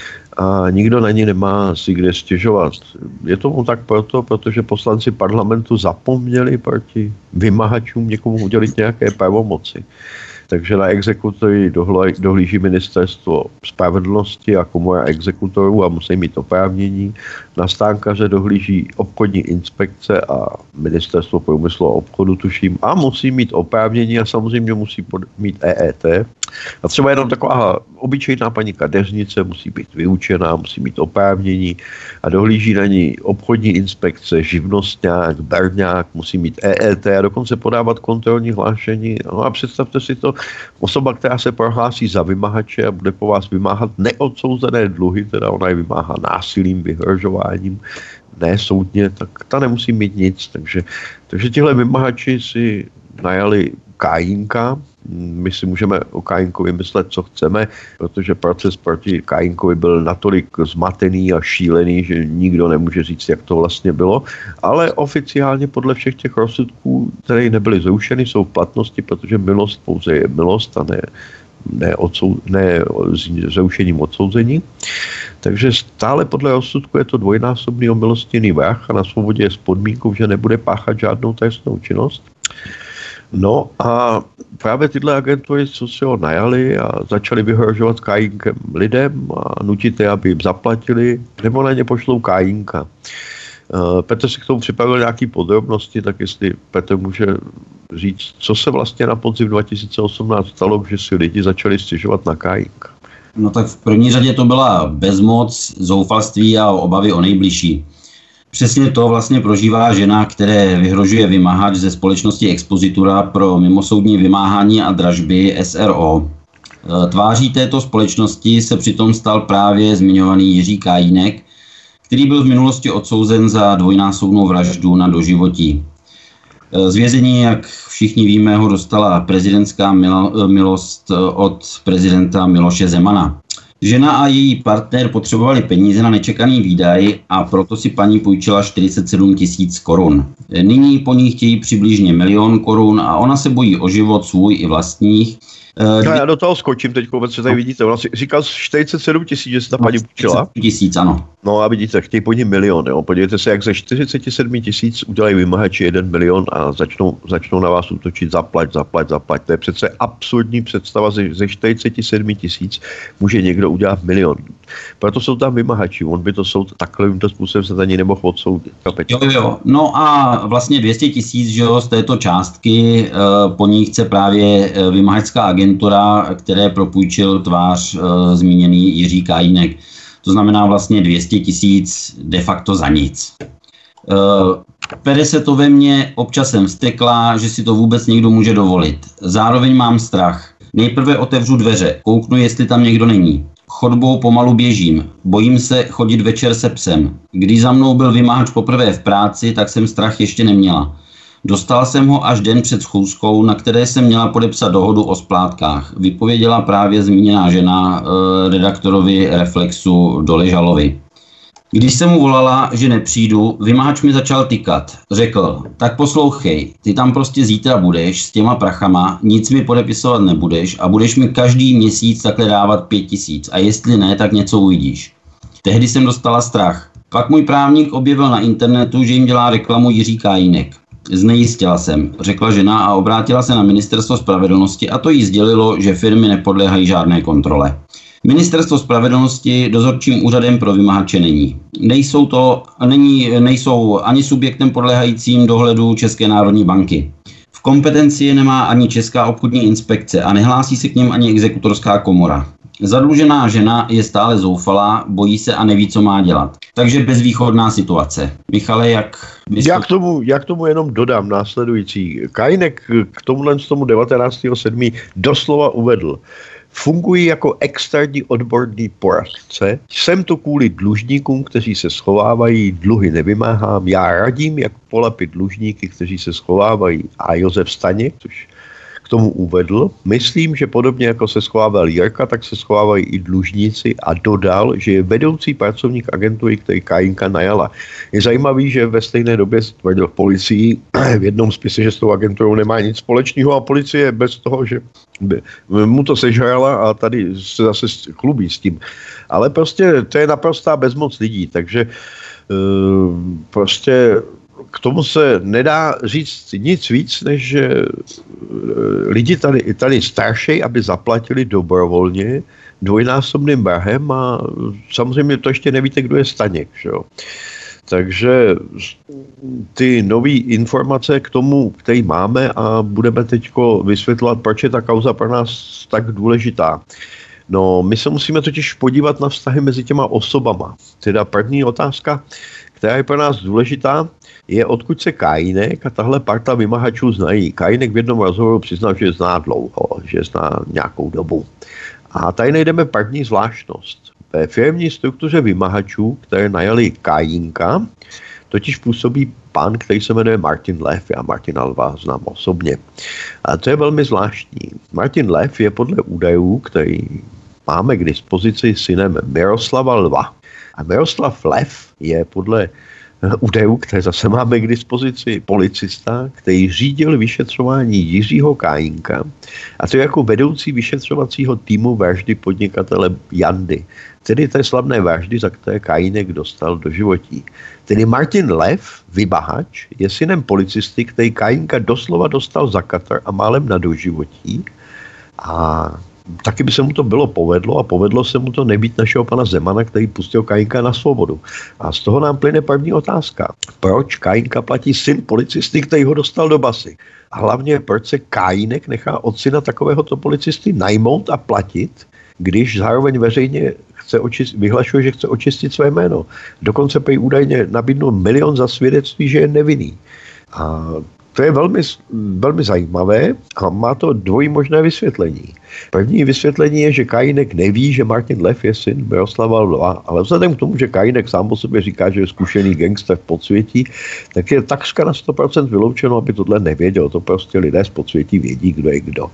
B: a nikdo na ní nemá si kde stěžovat. Je tomu tak proto, protože poslanci parlamentu zapomněli proti vymahačům někomu udělit nějaké pravomoci. Takže na exekutory dohlíží Ministerstvo spravedlnosti a komora exekutorů a musí mít oprávnění. Na stánkaře dohlíží obchodní inspekce a Ministerstvo průmyslu a obchodu, tuším, a musí mít oprávnění a samozřejmě musí mít EET. A třeba jenom taková obyčejná paní kadeřnice musí být vyučená, musí mít oprávnění a dohlíží na ní obchodní inspekce, živnostňák, berňák, musí mít EET a dokonce podávat kontrolní hlášení. No a představte si to, osoba, která se prohlásí za vymahače a bude po vás vymáhat neodsouzené dluhy, teda ona je vymáhá násilím, vyhrožováním, ne soudně, tak ta nemusí mít nic. Takže tihle vymahači si najali Kajínka. My si můžeme o Kajínkovi myslet, co chceme, protože proces proti Kajínkovi byl natolik zmatený a šílený, že nikdo nemůže říct, jak to vlastně bylo, ale oficiálně podle všech těch rozsudků, které nebyly zrušeny, jsou v platnosti, protože milost pouze je milost a ne zrušením odsouzení. Takže stále podle rozsudku je to dvojnásobný omilostněný vrah a na svobodě je s podmínkou, že nebude páchat žádnou trestnou činnost. No a právě tyhle agentury, co si ho najali a začali vyhrožovat Kajínkem lidem a nutit je, aby jim zaplatili, nebo na ně pošlou Kajínka. Petr si k tomu připravil nějaké podrobnosti, tak jestli Petr může říct, co se vlastně na podzim 2018 stalo, že si lidi začali stěžovat na Kajínka.
C: No tak v první řadě to byla bezmoc, zoufalství a obavy o nejbližší. Přesně to vlastně prožívá žena, které vyhrožuje vymahač ze společnosti Expozitura pro mimosoudní vymáhání a dražby SRO. Tváří této společnosti se přitom stal právě zmiňovaný Jiří Kajínek, který byl v minulosti odsouzen za dvojnásobnou vraždu na doživotí. Z vězení, jak všichni víme, ho dostala prezidentská milost od prezidenta Miloše Zemana. Žena a její partner potřebovali peníze na nečekaný výdaj a proto si paní půjčila 47 000 korun. Nyní po ní chtějí přibližně 1 000 000 korun a ona se bojí o život svůj i vlastních.
B: Já do toho skočím teď, co tady vidíte. Ona si říkal 47 000, že se ta paní půjčila.
C: 47 000, ano.
B: No a vidíte, chtějí po ní 1 000 000. Jo. Podívejte se, jak ze 47 000 udělají vymahači 1 000 000 a začnou na vás útočit zaplať. To je přece absurdní představa, ze 47 000 může někdo udělat 1 000 000. Proto jsou tam vymahači. On by to soud takovýmto způsobem se ani nemohl odsoudit.
C: Jo. No a vlastně 200 000, že jo, z této částky po ní chce právě vymahačská agentura, které propůjčil tvář zmíněný Jiří Kajínek. To znamená vlastně 200 000 de facto za nic. Pere se to ve mně, občas jsem vztekla, že si to vůbec někdo může dovolit. Zároveň mám strach. Nejprve otevřu dveře, kouknu, jestli tam někdo není. Chodbou pomalu běžím, bojím se chodit večer se psem. Když za mnou byl vymahač poprvé v práci, tak jsem strach ještě neměla. Dostal jsem ho až den před schůzkou, na které jsem měla podepsat dohodu o splátkách. Vypověděla právě zmíněná žena redaktorovi Reflexu Doležalovi. Když jsem mu volala, že nepřijdu, vymahač mi začal tykat. Řekl, tak poslouchej, ty tam prostě zítra budeš s těma prachama, nic mi podepisovat nebudeš a budeš mi každý měsíc takhle dávat 5 000 a jestli ne, tak něco uvidíš. Tehdy jsem dostala strach. Pak můj právník objevil na internetu, že jim dělá reklamu Jiří Kajínek. Znejistila jsem, řekla žena a obrátila se na ministerstvo spravedlnosti a to jí sdělilo, že firmy nepodléhají žádné kontrole. Ministerstvo spravedlnosti dozorčím úřadem pro vymahače není. Nejsou ani subjektem podléhajícím dohledu České národní banky. V kompetenci nemá ani Česká obchodní inspekce a nehlásí se k nim ani exekutorská komora. Zadlužená žena je stále zoufalá, bojí se a neví, co má dělat. Takže bezvýchodná situace. Michale,
B: Já k tomu jenom dodám následující. Kajnek k tomu 19.7. doslova uvedl: fungují jako externí odborný poradce. Jsem tu kvůli dlužníkům, kteří se schovávají, dluhy nevymáhám. Já radím, jak polepit dlužníky, kteří se schovávají. A Josef Staněk, což k tomu uvedl: myslím, že podobně jako se schovával Jirka, tak se schovávají i dlužníci, a dodal, že je vedoucí pracovník agentury, který Kajinka najala. Je zajímavý, že ve stejné době tvrdil policii v jednom spise, že s tou agenturou nemá nic společného, a policie bez toho, že mu to sežrala, a tady se zase chlubí s tím. Ale prostě to je naprostá bezmoc lidí, takže prostě k tomu se nedá říct nic víc, než že lidi tady starší, aby zaplatili dobrovolně dvojnásobným brahem, a samozřejmě to ještě nevíte, kdo je Staněk, že jo. Takže ty nové informace k tomu, který máme, a budeme teď vysvětlovat, proč je ta kauza pro nás tak důležitá. No, my se musíme totiž podívat na vztahy mezi těma osobama. Teda první otázka, která je pro nás důležitá, je, odkud se Kajínek a tahle parta vymahačů znají. Kajínek v jednom rozhovoru přiznal, že je zná dlouho, že je zná nějakou dobu. A tady najdeme první zvláštnost. Ve firmní struktuře vymahačů, které najali Kajínka, totiž působí pán, který se jmenuje Martin Lev. Já Martina Lva znám osobně. A to je velmi zvláštní. Martin Lev je podle údajů, který máme k dispozici, synem Miroslava Lva. A Miroslav Lev je podle údajů, které zase máme k dispozici, policista, který řídil vyšetřování Jiřího Kajínka, a to jako vedoucí vyšetřovacího týmu vraždy podnikatele Jandy, tedy té slavné vraždy, za které Kajínek dostal doživotí. Tedy Martin Lev, vymahač, je synem policisty, který Kajínka doslova dostal za katr a málem na doživotí, a taky by se mu to bylo povedlo, a povedlo se mu to nebýt našeho pana Zemana, který pustil Kajínka na svobodu. A z toho nám plyne první otázka. Proč Kajínka platí syn policisty, který ho dostal do basy? A hlavně, proč se Kajínek nechá od syna takovéhoto policisty najmout a platit, když zároveň veřejně vyhlašuje, že chce očistit své jméno. Dokonce prý údajně nabídnul 1 milion za svědectví, že je nevinný. A to je velmi, velmi zajímavé a má to dvojí možné vysvětlení. První vysvětlení je, že Kajínek neví, že Martin Lev je syn Miroslava Lva, ale vzhledem k tomu, že Kajínek sám o sobě říká, že je zkušený gangster v podsvětí, tak je takřka na 100% vyloučeno, aby tohle nevěděl. To prostě lidé z podsvětí vědí, kdo je kdo.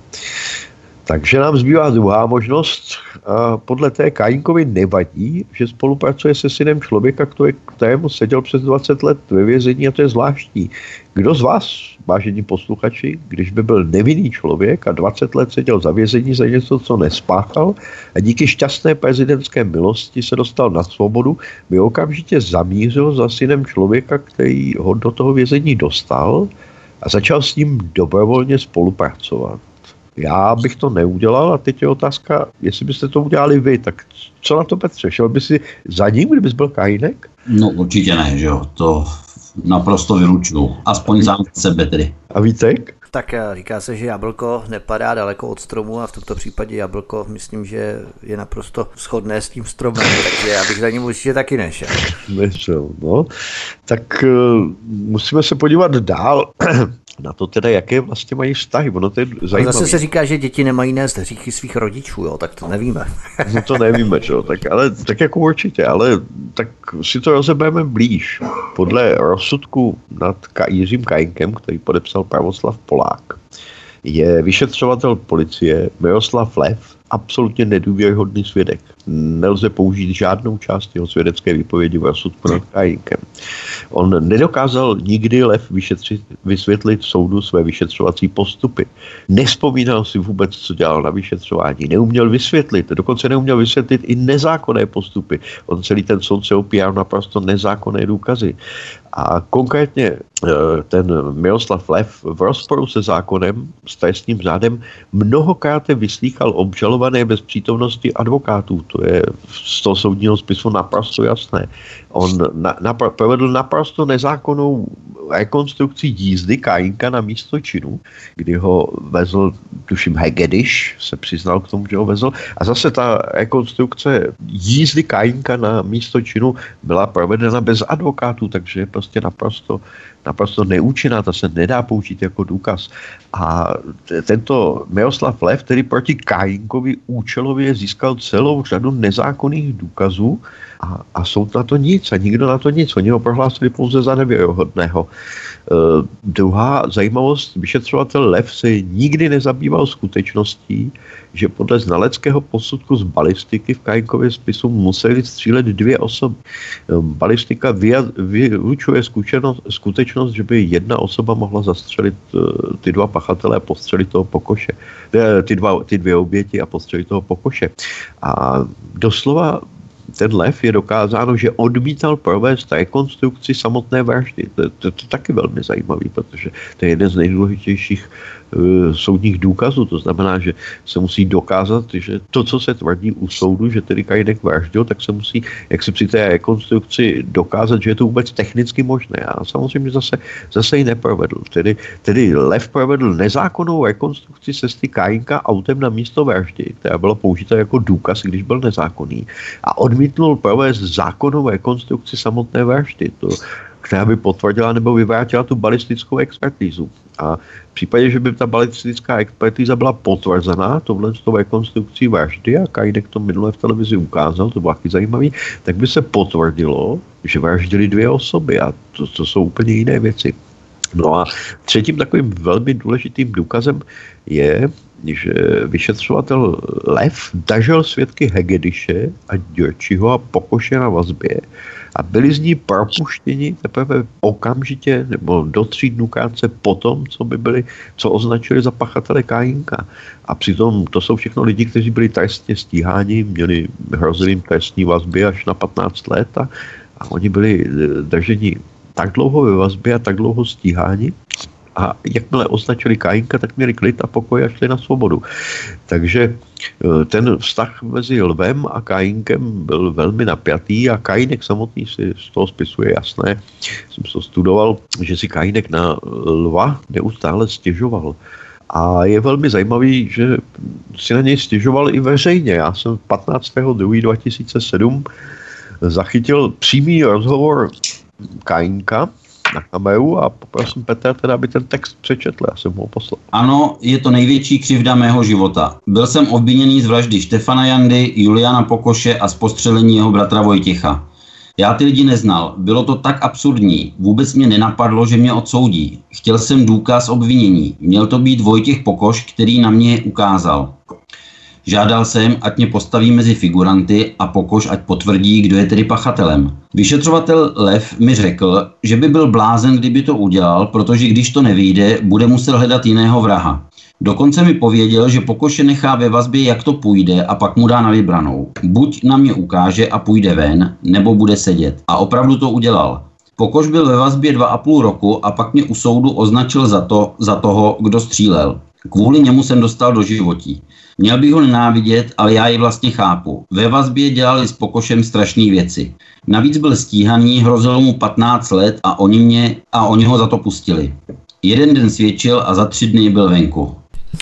B: Takže nám zbývá druhá možnost. A podle té Kajínkovi nevadí, že spolupracuje se synem člověka, kterému seděl přes 20 let ve vězení, a to je zvláštní. Kdo z vás, vážení posluchači, když by byl nevinný člověk a 20 let seděl za vězení za něco, co nespáchal, a díky šťastné prezidentské milosti se dostal na svobodu, by okamžitě zamířil za synem člověka, který ho do toho vězení dostal, a začal s ním dobrovolně spolupracovat? Já bych to neudělal, a teď je otázka, jestli byste to udělali vy, tak co na to, Petře? Šel by si za ním, kdybys byl Kajínek?
C: No určitě ne, že jo, to naprosto vylučuju, aspoň sám sebe tedy.
B: A Vítek?
A: Tak říká se, že jablko nepadá daleko od stromu, a v tomto případě jablko, myslím, že je naprosto shodné s tím stromem, takže já bych za ním určitě taky nešel.
B: No. Tak musíme se podívat dál na to teda, jaké vlastně mají vztahy. Ono to je zajímavé.
A: Zase se říká, že děti nemají nést hříchy svých rodičů, jo, tak to nevíme.
B: No to nevíme, čo? Tak jako určitě, ale tak si to rozebereme blíž. Podle rozsudku nad Jiřím Kajínkem, který podepsal Pravoslav Polák, je vyšetřovatel policie Miroslav Lev absolutně nedůvěryhodný svědek. nelze použít žádnou část jeho svědecké výpovědi v rozsudku nad Kajínkem. On nedokázal nikdy Lev vysvětlit v soudu své vyšetřovací postupy. Nevzpomínal si vůbec, co dělal na vyšetřování. Neuměl vysvětlit, dokonce neuměl vysvětlit i nezákonné postupy. On celý ten soud se opíral naprosto nezákonné důkazy. A konkrétně ten Miroslav Lev v rozporu se zákonem, s trestním řádem, mnohokrát vyslýchal obžalované bez přítomnosti advokátů. To je z toho soudního spisu naprosto jasné. On provedl naprosto nezákonnou rekonstrukci jízdy Kajínka na místo činu, kdy ho vezl, tuším Hegediš, se přiznal k tomu, že ho vezl. A zase ta rekonstrukce jízdy Kajínka na místo činu byla provedena bez advokátů, takže je prostě naprosto neúčinná, ta se nedá použít jako důkaz. A tento Miroslav Lev, který proti Kajínkovi účelově získal celou řadu nezákonných důkazů a soud na to nic a nikdo na to nic. Oni ho prohlásili pouze za nevěrohodného. Druhá zajímavost, vyšetřovatel Lev se nikdy nezabýval skutečností, že podle znaleckého posudku z balistiky v Kajínkově spisu museli střílet 2 osoby. Balistika vylučuje skutečnost, že by jedna osoba mohla zastřelit ty 2 pachatele a postřelit toho Pokoše. Ty 2 oběti a postřelit toho Pokoše. A doslova ten Lev je dokázáno, že odmítal provést rekonstrukci samotné vraždy. To je taky velmi zajímavý, protože to je jeden z nejdůležitějších soudních důkazů. To znamená, že se musí dokázat, že to, co se tvrdí u soudu, že tedy Kajínek vraždil, tak se musí, jak si při té rekonstrukci dokázat, že je to vůbec technicky možné. A samozřejmě zase ji neprovedl. Tedy Lev provedl nezákonnou rekonstrukci cesty Kajínka autem na místo vraždy, která byla použita jako důkaz, když byl nezákonný. A odmítnul provést zákonnou rekonstrukci samotné vraždy, která by potvrdila nebo vyvrátila tu balistickou expertízu. A v případě, že by ta balistická expertíza byla potvrzená touhle rekonstrukcí vraždy, a Kajínek to minule v televizi ukázal, to bylo taky zajímavý, tak by se potvrdilo, že vraždili 2 osoby a to jsou úplně jiné věci. No a třetím takovým velmi důležitým důkazem je, že vyšetřovatel Lev držel svědky Hegediše a Děrčiho a Pokoše na vazbě a byli z ní propuštěni teprve okamžitě nebo do 3 dnů krátce potom, co označili za pachatele Kajínka. A přitom to jsou všechno lidi, kteří byli trestně stíháni, hrozili jim trestní vazby až na 15 let a oni byli drženi tak dlouho ve vazbě a tak dlouho stíháni. A jakmile označili Kajínka, tak měli klid a pokoj a šli na svobodu. Takže ten vztah mezi Lvem a Kajínkem byl velmi napjatý a Kajínek samotný si z toho spisu je jasné. Jsem to studoval, že si Kajínek na Lva neustále stěžoval. A je velmi zajímavý, že si na něj stěžoval i veřejně. Já jsem 15.2.2007 zachytil přímý rozhovor Kajínka na kameru a poprosím Petra teda, aby ten text přečetl, já jsem ho poslal.
C: Ano, je to největší křivda mého života. Byl jsem obviněný z vraždy Štefana Jandy, Juliana Pokoše a z postřelení jeho bratra Vojtěcha. Já ty lidi neznal, bylo to tak absurdní, vůbec mě nenapadlo, že mě odsoudí. Chtěl jsem důkaz obvinění, měl to být Vojtěch Pokoš, který na mě ukázal. Žádal jsem, ať mě postaví mezi figuranty a Pokoš ať potvrdí, kdo je tedy pachatelem. Vyšetřovatel Lev mi řekl, že by byl blázen, kdyby to udělal, protože když to nevyjde, bude muset hledat jiného vraha. Dokonce mi pověděl, že Pokoše nechá ve vazbě, jak to půjde a pak mu dá na vybranou. Buď na mě ukáže a půjde ven, nebo bude sedět. A opravdu to udělal. Pokoš byl ve vazbě 2,5 roku a pak mě u soudu označil za toho, kdo střílel. Kvůli němu jsem dostal doživotí. Měl bych ho nenávidět, ale já ji vlastně chápu. Ve vazbě dělali s Pokošem strašné věci. Navíc byl stíhaný, hrozilo mu 15 let a oni ho za to pustili. 1 den svědčil a za 3 dny byl venku.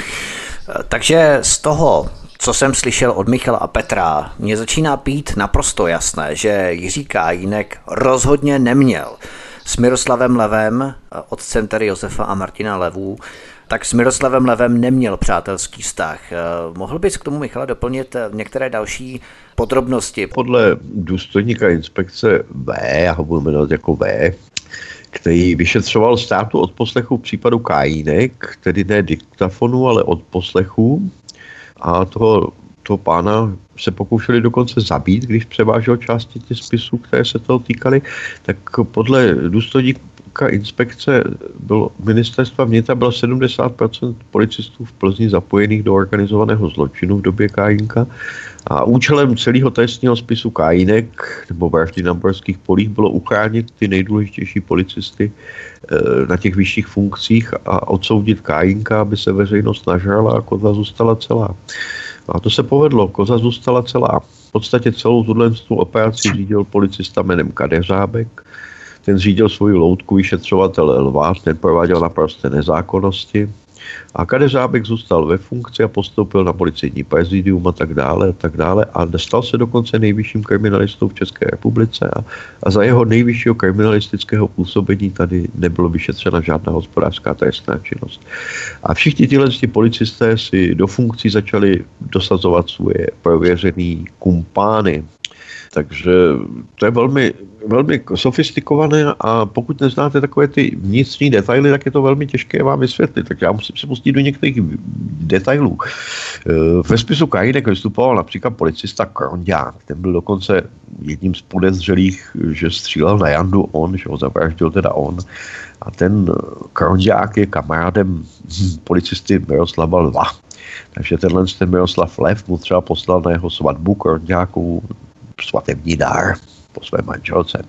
A: Takže z toho, co jsem slyšel od Michala a Petra, mně začíná být naprosto jasné, že Jiří Kajínek rozhodně neměl s Miroslavem Levem, otcem tedy Josefa a Martina Levů, tak s Miroslavem Levem neměl přátelský vztah. Mohl bys k tomu, Michale, doplnit některé další podrobnosti?
B: Podle důstojníka inspekce V, já ho budu jmenovat jako V, který vyšetřoval státu odposlechu v případu Kajínek, tedy ne diktafonu, ale odposlechu. A toho toho pána se pokoušeli dokonce zabít, když převážel části těch spisů, které se toho týkaly, tak podle důstojníka inspekce ministerstva vnitra bylo 70% policistů v Plzni zapojených do organizovaného zločinu v době Kajínka a účelem celého trestního spisu Kajínek nebo vraždy na Borských polích bylo uchránit ty nejdůležitější policisty na těch vyšších funkcích a odsoudit Kajínka, aby se veřejnost nažrala a koza zůstala celá. A to se povedlo, koza zůstala celá. V podstatě celou tuhle operaci řídil policista jménem Kadeřábek. Ten řídil svoji loutku vyšetřovatel Lva, ten prováděl naprosté nezákonnosti. A Kadeřábek zůstal ve funkci a postoupil na policejní prezidium a tak dále a stal se dokonce nejvyšším kriminalistou v České republice a za jeho nejvyššího kriminalistického působení tady nebylo vyšetřena žádná hospodářská trestná činnost. A všichni tyhle policisté si do funkcí začali dosazovat svoje prověřený kumpány. Takže to je velmi, velmi sofistikované a pokud neznáte takové ty vnitřní detaily, tak je to velmi těžké vám vysvětlit. Tak já musím se pustit do některých detailů. Ve spisu Kajínek vystupoval například policista Krondák. Ten byl dokonce jedním z podezřelých, že střílel na Jandu on, že ho zavraždil teda on. A ten Krondák je kamarádem policisty Miroslava Lva. Takže ten Miroslav Lev mu třeba poslal na jeho svatbu Krondákovu svatební dár po své manželce.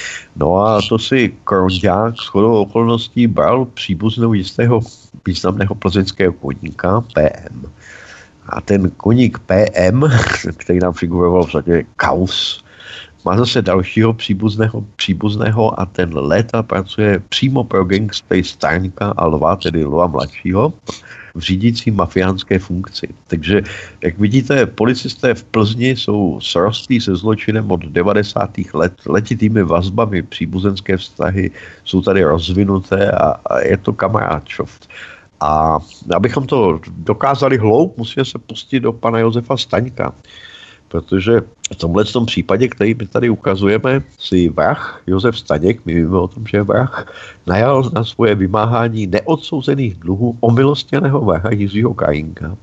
B: No a to si Krondák shodou okolností bral příbuznou jistého významného plzeňského koníka PM. A ten koník PM, který nám figuroval v řadě kauz, má zase dalšího příbuzného a ten léta pracuje přímo pro gangstery Staňka a Lva, tedy Lva mladšího, v řídící mafiánské funkci. Takže, jak vidíte, policisté v Plzni jsou srostlí se zločinem od 90. let, letitými vazbami, příbuzenské vztahy jsou tady rozvinuté a je to kamarádšoft. A abychom to dokázali hloub, musíme se pustit do pana Josefa Staňka. Protože v tomhle případě, který my tady ukazujeme, si vrah Josef Staněk, my víme o tom, že je vrah, najal na svoje vymáhání neodsouzených dluhů omilostněného vraha Jiřího Kajínka.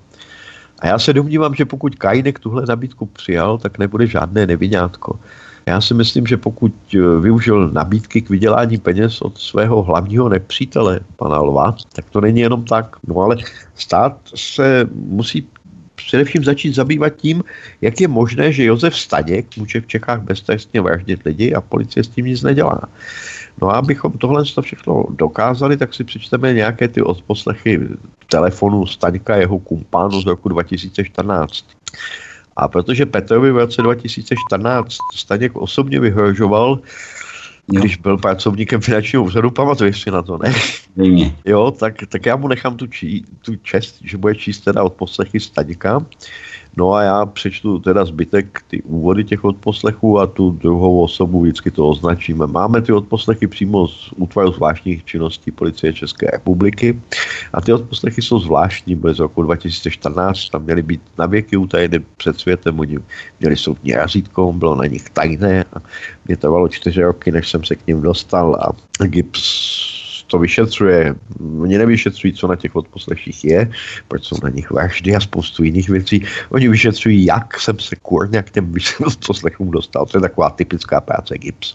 B: A já se domnívám, že pokud Kajínek tuhle nabídku přijal, tak nebude žádné neviňátko. Já si myslím, že pokud využil nabídky k vydělání peněz od svého hlavního nepřítele, pana Lva, tak to není jenom tak. No ale stát se musí především začít zabývat tím, jak je možné, že Josef Staněk může v Čechách beztrestně vraždit lidi a policie s tím nic nedělá. No a abychom tohle všechno dokázali, tak si přečteme nějaké ty odposlechy telefonu Staňka jeho kumpánu z roku 2014. A protože Petrovi v roce 2014 Staněk osobně vyhrožoval, když byl pracovníkem finančního úřadu, pamatuješ si na to, ne? Jo, tak já mu nechám tu čest, že bude číst teda odposlechy Staňka. No a já přečtu teda zbytek ty úvody těch odposlechů a tu druhou osobu vždycky to označíme. Máme ty odposlechy přímo z útvaru zvláštních činností Policie České republiky a ty odposlechy jsou zvláštní, byly z roku 2014, tam měly být navěky utajeny před světem, oni měli soudní razítko, bylo na nich tajné a mě trvalo 4 roky, než jsem se k ním dostal a GIBS to vyšetřuje. Oni nevyšetřují, co na těch odposleších je, proč jsou na nich vraždy a spoustu jiných věcí. Oni vyšetřují, jak jsem se kurně k těm odposlechům dostal. To je taková typická práce GIBS.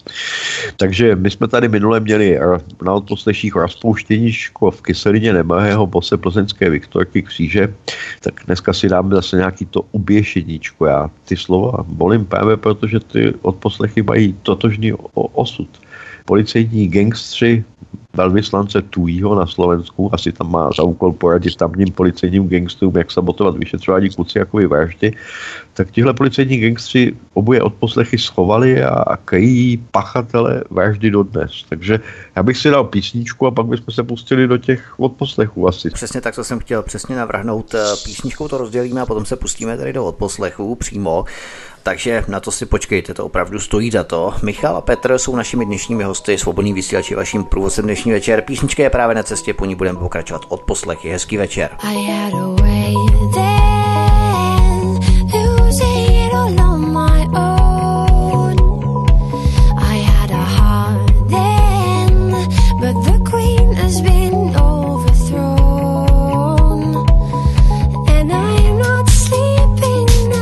B: Takže my jsme tady minule měli na odposleších rozpouštěníčko v kyselině nemahého bose plzeňské Viktorky Kříže, tak dneska si dáme zase nějaký to uběšeníčko. Já ty slova volím právě, protože ty odposlechy mají totožný osud. Policejní gangstři velvyslance Tujího na Slovensku, asi tam má za úkol poradit tamním policejním gangstrům, jak sabotovat vyšetřování Kuciakovy vraždy, tak tihle policejní gangstři oboje odposlechy schovali a kryjí pachatele vraždy dodnes. Takže já bych si dal písničku a pak bychom se pustili do těch odposlechů asi.
A: Přesně tak, co jsem chtěl přesně navrhnout. Písničkou to rozdělíme a potom se pustíme tady do odposlechů přímo. Takže na to si počkejte, to opravdu stojí za to. Michal a Petr jsou našimi dnešními hosty, Svobodný vysílač je vaším průvodcem dnešní večer. Písnička je právě na cestě, po ní budeme pokračovat odposlechy. Hezký večer.
D: And I'm not sleeping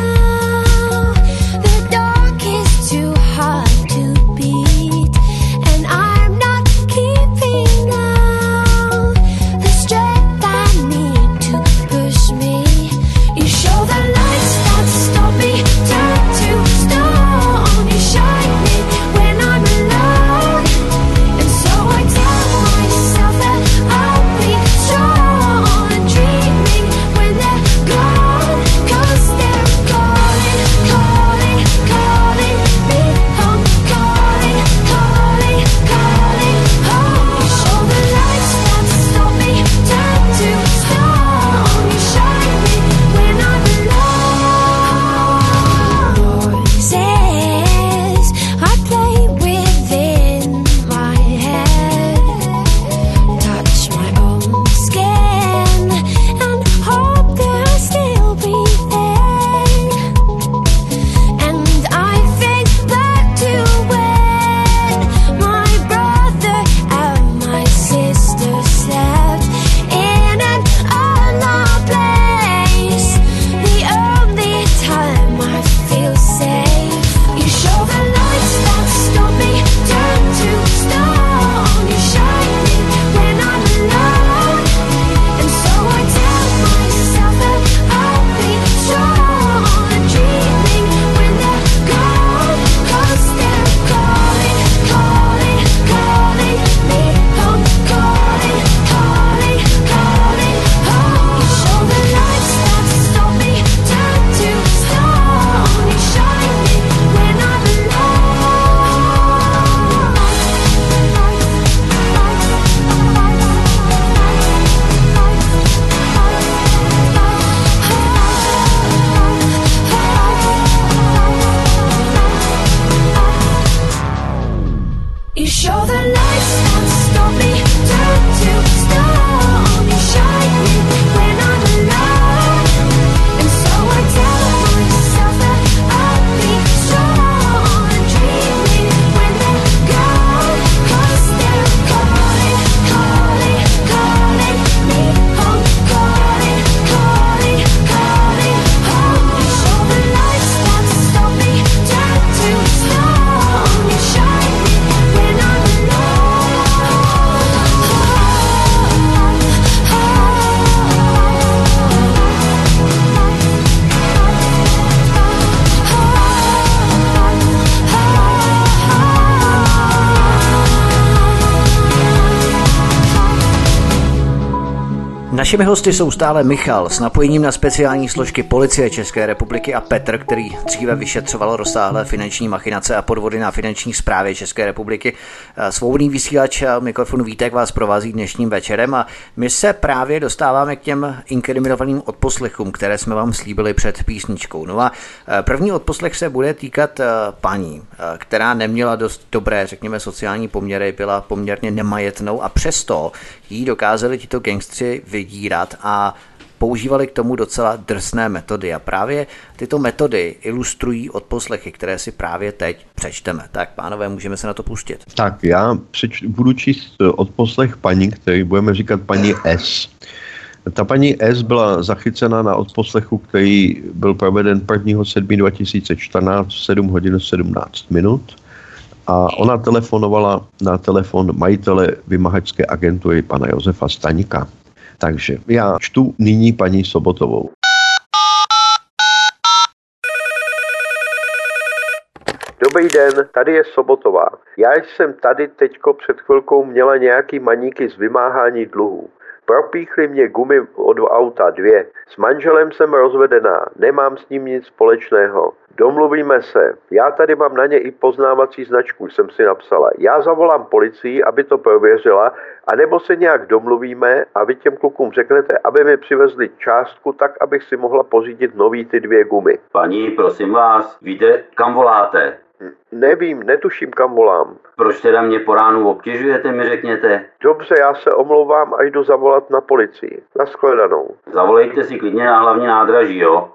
A: Našimi hosty jsou stále Michal s napojením na speciální složky Policie České republiky a Petr, který dříve vyšetřoval rozsáhlé finanční machinace a podvody na finanční správě České republiky. Svobodný vysílač mikrofonu Vítek vás provází dnešním večerem a my se právě dostáváme k těm inkriminovaným odposlechům, které jsme vám slíbili před písničkou. No a první odposlech se bude týkat paní, která neměla dost dobré, řekněme, sociální poměry, byla poměrně nemajetnou a přesto jí dokázali tito gangstři vydírat a používali k tomu docela drsné metody. A právě tyto metody ilustrují odposlechy, které si právě teď přečteme. Tak, pánové, můžeme se na to pustit.
B: Tak, já budu číst odposlech paní, který budeme říkat paní S. Ta paní S byla zachycena na odposlechu, který byl proveden 1.7.2014 v 7 hodin 17 minut. A ona telefonovala na telefon majitele vymahačské agentury pana Josefa Staňka. Takže já čtu nyní paní Sobotovou. Dobrý den, tady je Sobotová. Já jsem tady teďko před chvilkou měla nějaký maníky z vymáhání dluhů. Propíchli mě gumy od auta 2. S manželem jsem rozvedená, nemám s ním nic společného. Domluvíme se. Já tady mám na ně i poznávací značku, jsem si napsala. Já zavolám policii, aby to prověřila, anebo se nějak domluvíme a vy těm klukům řeknete, aby mi přivezli částku tak, abych si mohla pořídit nový ty 2 gumy.
C: Paní, prosím vás, víte, kam voláte?
B: Nevím, netuším, kam volám.
C: Proč teda mě po ránu obtěžujete, mi řekněte?
B: Dobře, já se omlouvám a jdu zavolat na policii. Nashledanou.
C: Zavolejte si klidně na hlavní nádraží, jo?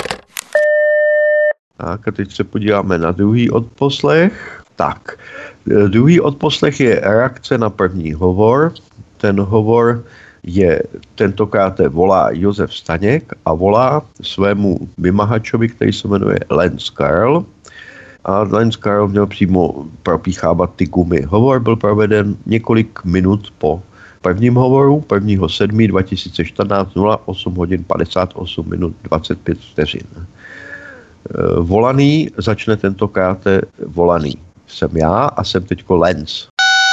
B: Tak a teď se podíváme na druhý odposlech. Tak, druhý odposlech je reakce na první hovor. Ten hovor je tentokrát volá Josef Staněk a volá svému vymahačovi, který se jmenuje Lance Karl. A Lance Karl měl přímo propíchávat ty gumy. Hovor byl proveden několik minut po prvním hovoru, 1.7.2014, 08 hodin 58 minut 25 vteřin. Volaný začne tentokrát volaný. Jsem já a jsem teďko Lance.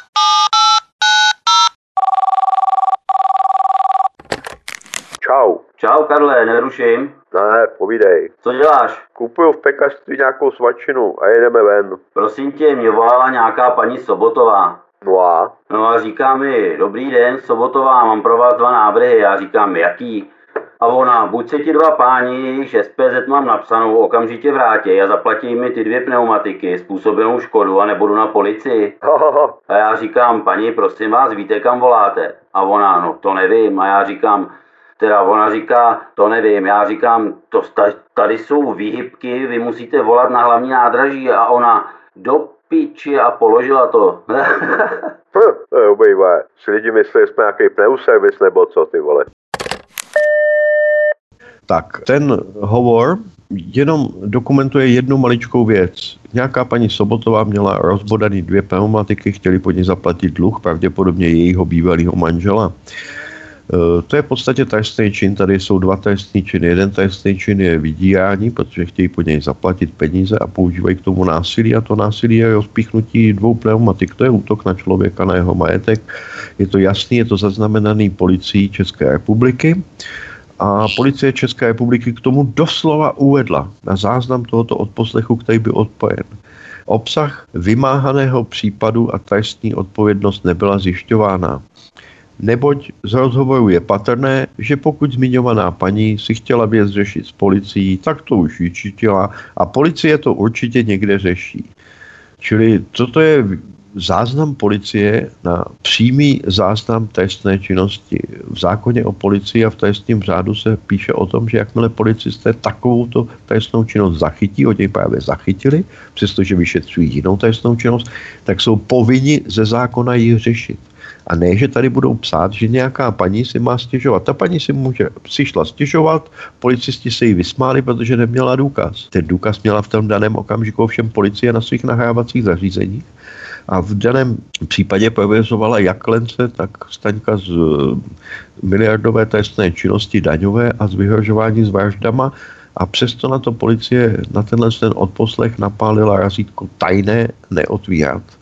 B: Čau.
C: Čau, Karle, neruším.
B: Ne, povídej.
C: Co děláš?
B: Kupuju v pekařství nějakou svačinu a jedeme ven.
C: Prosím tě, mě volala nějaká paní Sobotová.
B: No
C: a říká mi, dobrý den, Sobotová, mám pro vás 2 návrhy. Já říkám, jaký? A ona, buď se ti 2 páni, jejichž SPZ mám napsanou, okamžitě vrátí a zaplatí mi ty 2 pneumatiky, způsobenou škodu a nebudu na policii. A já říkám, paní, prosím vás, víte, kam voláte? A ona, no to nevím. A já říkám, ona říká, to nevím. Já říkám, tady jsou výhybky, vy musíte volat na hlavní nádraží. A ona, do piči, a položila to.
B: To je obejvé. Si lidi myslí, že jsme nějaký pneuservis nebo co, ty vole. Tak, ten hovor jenom dokumentuje jednu maličkou věc. Nějaká paní Sobotová měla rozbodaný 2 pneumatiky, chtěli po ní zaplatit dluh, pravděpodobně jejího bývalého manžela. To je v podstatě trestný čin, tady jsou 2 trestný činy. Jeden trestný čin je vydírání, protože chtějí po něj zaplatit peníze a používají k tomu násilí a to násilí je rozpíchnutí 2 pneumatik. To je útok na člověka, na jeho majetek. Je to jasný, je to zaznamenaný policií České republiky. A policie České republiky k tomu doslova uvedla na záznam tohoto odposlechu, který byl odpojen. Obsah vymáhaného případu a trestní odpovědnost nebyla zjišťována. Neboť z rozhovoru je patrné, že pokud zmiňovaná paní si chtěla věc řešit s policií, tak to už vyčítila a policie to určitě někde řeší. Čili toto je záznam policie na přímý záznam trestné činnosti. V zákoně o policii a v trestním řádu se píše o tom, že jakmile policisté takovouto trestnou činnost zachytí, oni právě zachytili, přestože vyšetřují jinou trestnou činnost, tak jsou povinni ze zákona ji řešit. A ne, že tady budou psát, že nějaká paní si má stěžovat. Ta paní si šla stěžovat, policisti se jí vysmáli, protože neměla důkaz. Ten důkaz měla v tom daném okamžiku ovšem policie na svých nahrávacích zařízeních. A v daném případě prověřovala jak Lence, tak Staňka z miliardové trestné činnosti daňové a z vyhrožování s vraždama. A přesto na to policie na ten odposlech napálila razítko tajné neotvírat.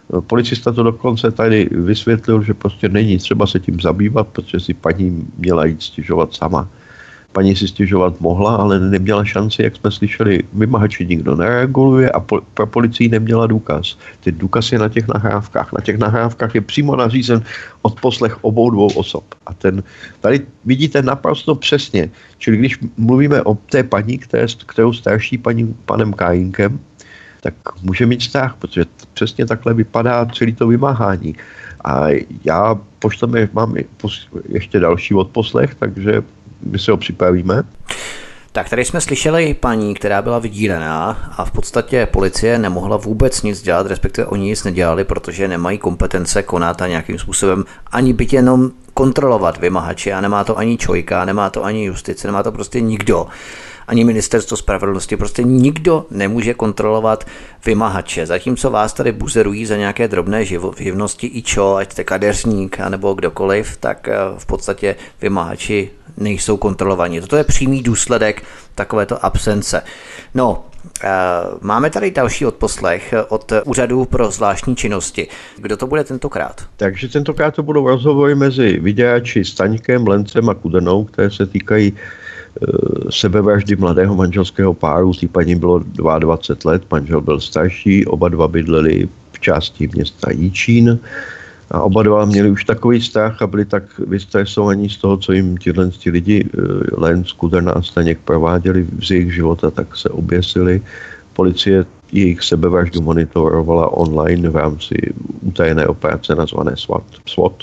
B: Policista to dokonce tady vysvětlil, že prostě není třeba se tím zabývat, protože si paní měla jít stěžovat sama. Paní si stěžovat mohla, ale neměla šanci, jak jsme slyšeli, vymahači nikdo nereaguje a pro policii neměla důkaz. Ty důkaz je na těch nahrávkách. Na těch nahrávkách je přímo nařízen odposlech obou dvou osob. A tady vidíte naprosto přesně. Čili když mluvíme o té paní, kterou starší panem Kajínkem, tak může mít strach, protože přesně takhle vypadá celý to vymáhání. A já mám ještě další odposlech, takže my se ho připravíme.
A: Tak tady jsme slyšeli paní, která byla vydílená a v podstatě policie nemohla vůbec nic dělat, respektive oni nic nedělali, protože nemají kompetence konat a nějakým způsobem ani byť jenom kontrolovat vymahače a nemá to ani ČOIka, nemá to ani justice, nemá to prostě nikdo. Ani ministerstvo spravedlnosti, prostě nikdo nemůže kontrolovat vymahače. Zatímco vás tady buzerují za nějaké drobné živnosti i čo, ať jste kadeřník anebo kdokoliv, tak v podstatě vymahači nejsou kontrolovaní. Toto je přímý důsledek takovéto absence. No, máme tady další odposlech od Úřadu pro zvláštní činnosti. Kdo to bude tentokrát?
B: Takže tentokrát to budou rozhovory mezi vyděrači Staňkem, Lencem a Kudenou, které se týkají sebevraždy mladého manželského páru. Tý paní bylo 22 let, manžel byl starší, oba dva bydleli v části města Jičín a oba dva měli už takový strach a byli tak vystresovaní z toho, co jim ti lidi, Lenc, Kudrna a Staněk prováděli z jejich života, tak se oběsili. Policie jejich sebevraždu monitorovala online v rámci utajené operace nazvané SWAT.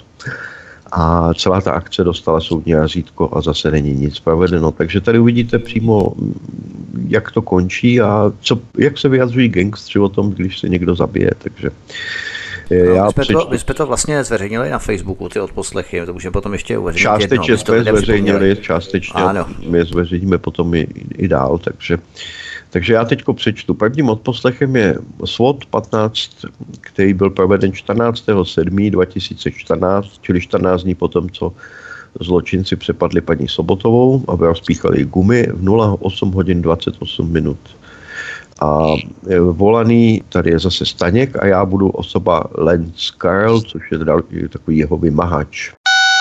B: A celá ta akce dostala soudní razítko a zase není nic provedeno. Takže tady uvidíte přímo, jak to končí a jak se vyjadřují gangstři o tom, když se někdo zabije. Takže
A: my jsme to vlastně zveřejnili na Facebooku, ty odposlechy, to můžeme potom ještě uveřejnit.
B: Částečně jsme zveřejnili, částečně my zveřejníme potom i dál, takže já teďko přečtu. Prvním odposlechem je SWAT 15, který byl proveden 14.7.2014, čili 14 dní potom, co zločinci přepadli paní Sobotovou a rozpíchali gumy v 08 hodin 28 minut. A volaný tady je zase Staněk a já budu osoba Lenz Karel, což je takový jeho vymahač.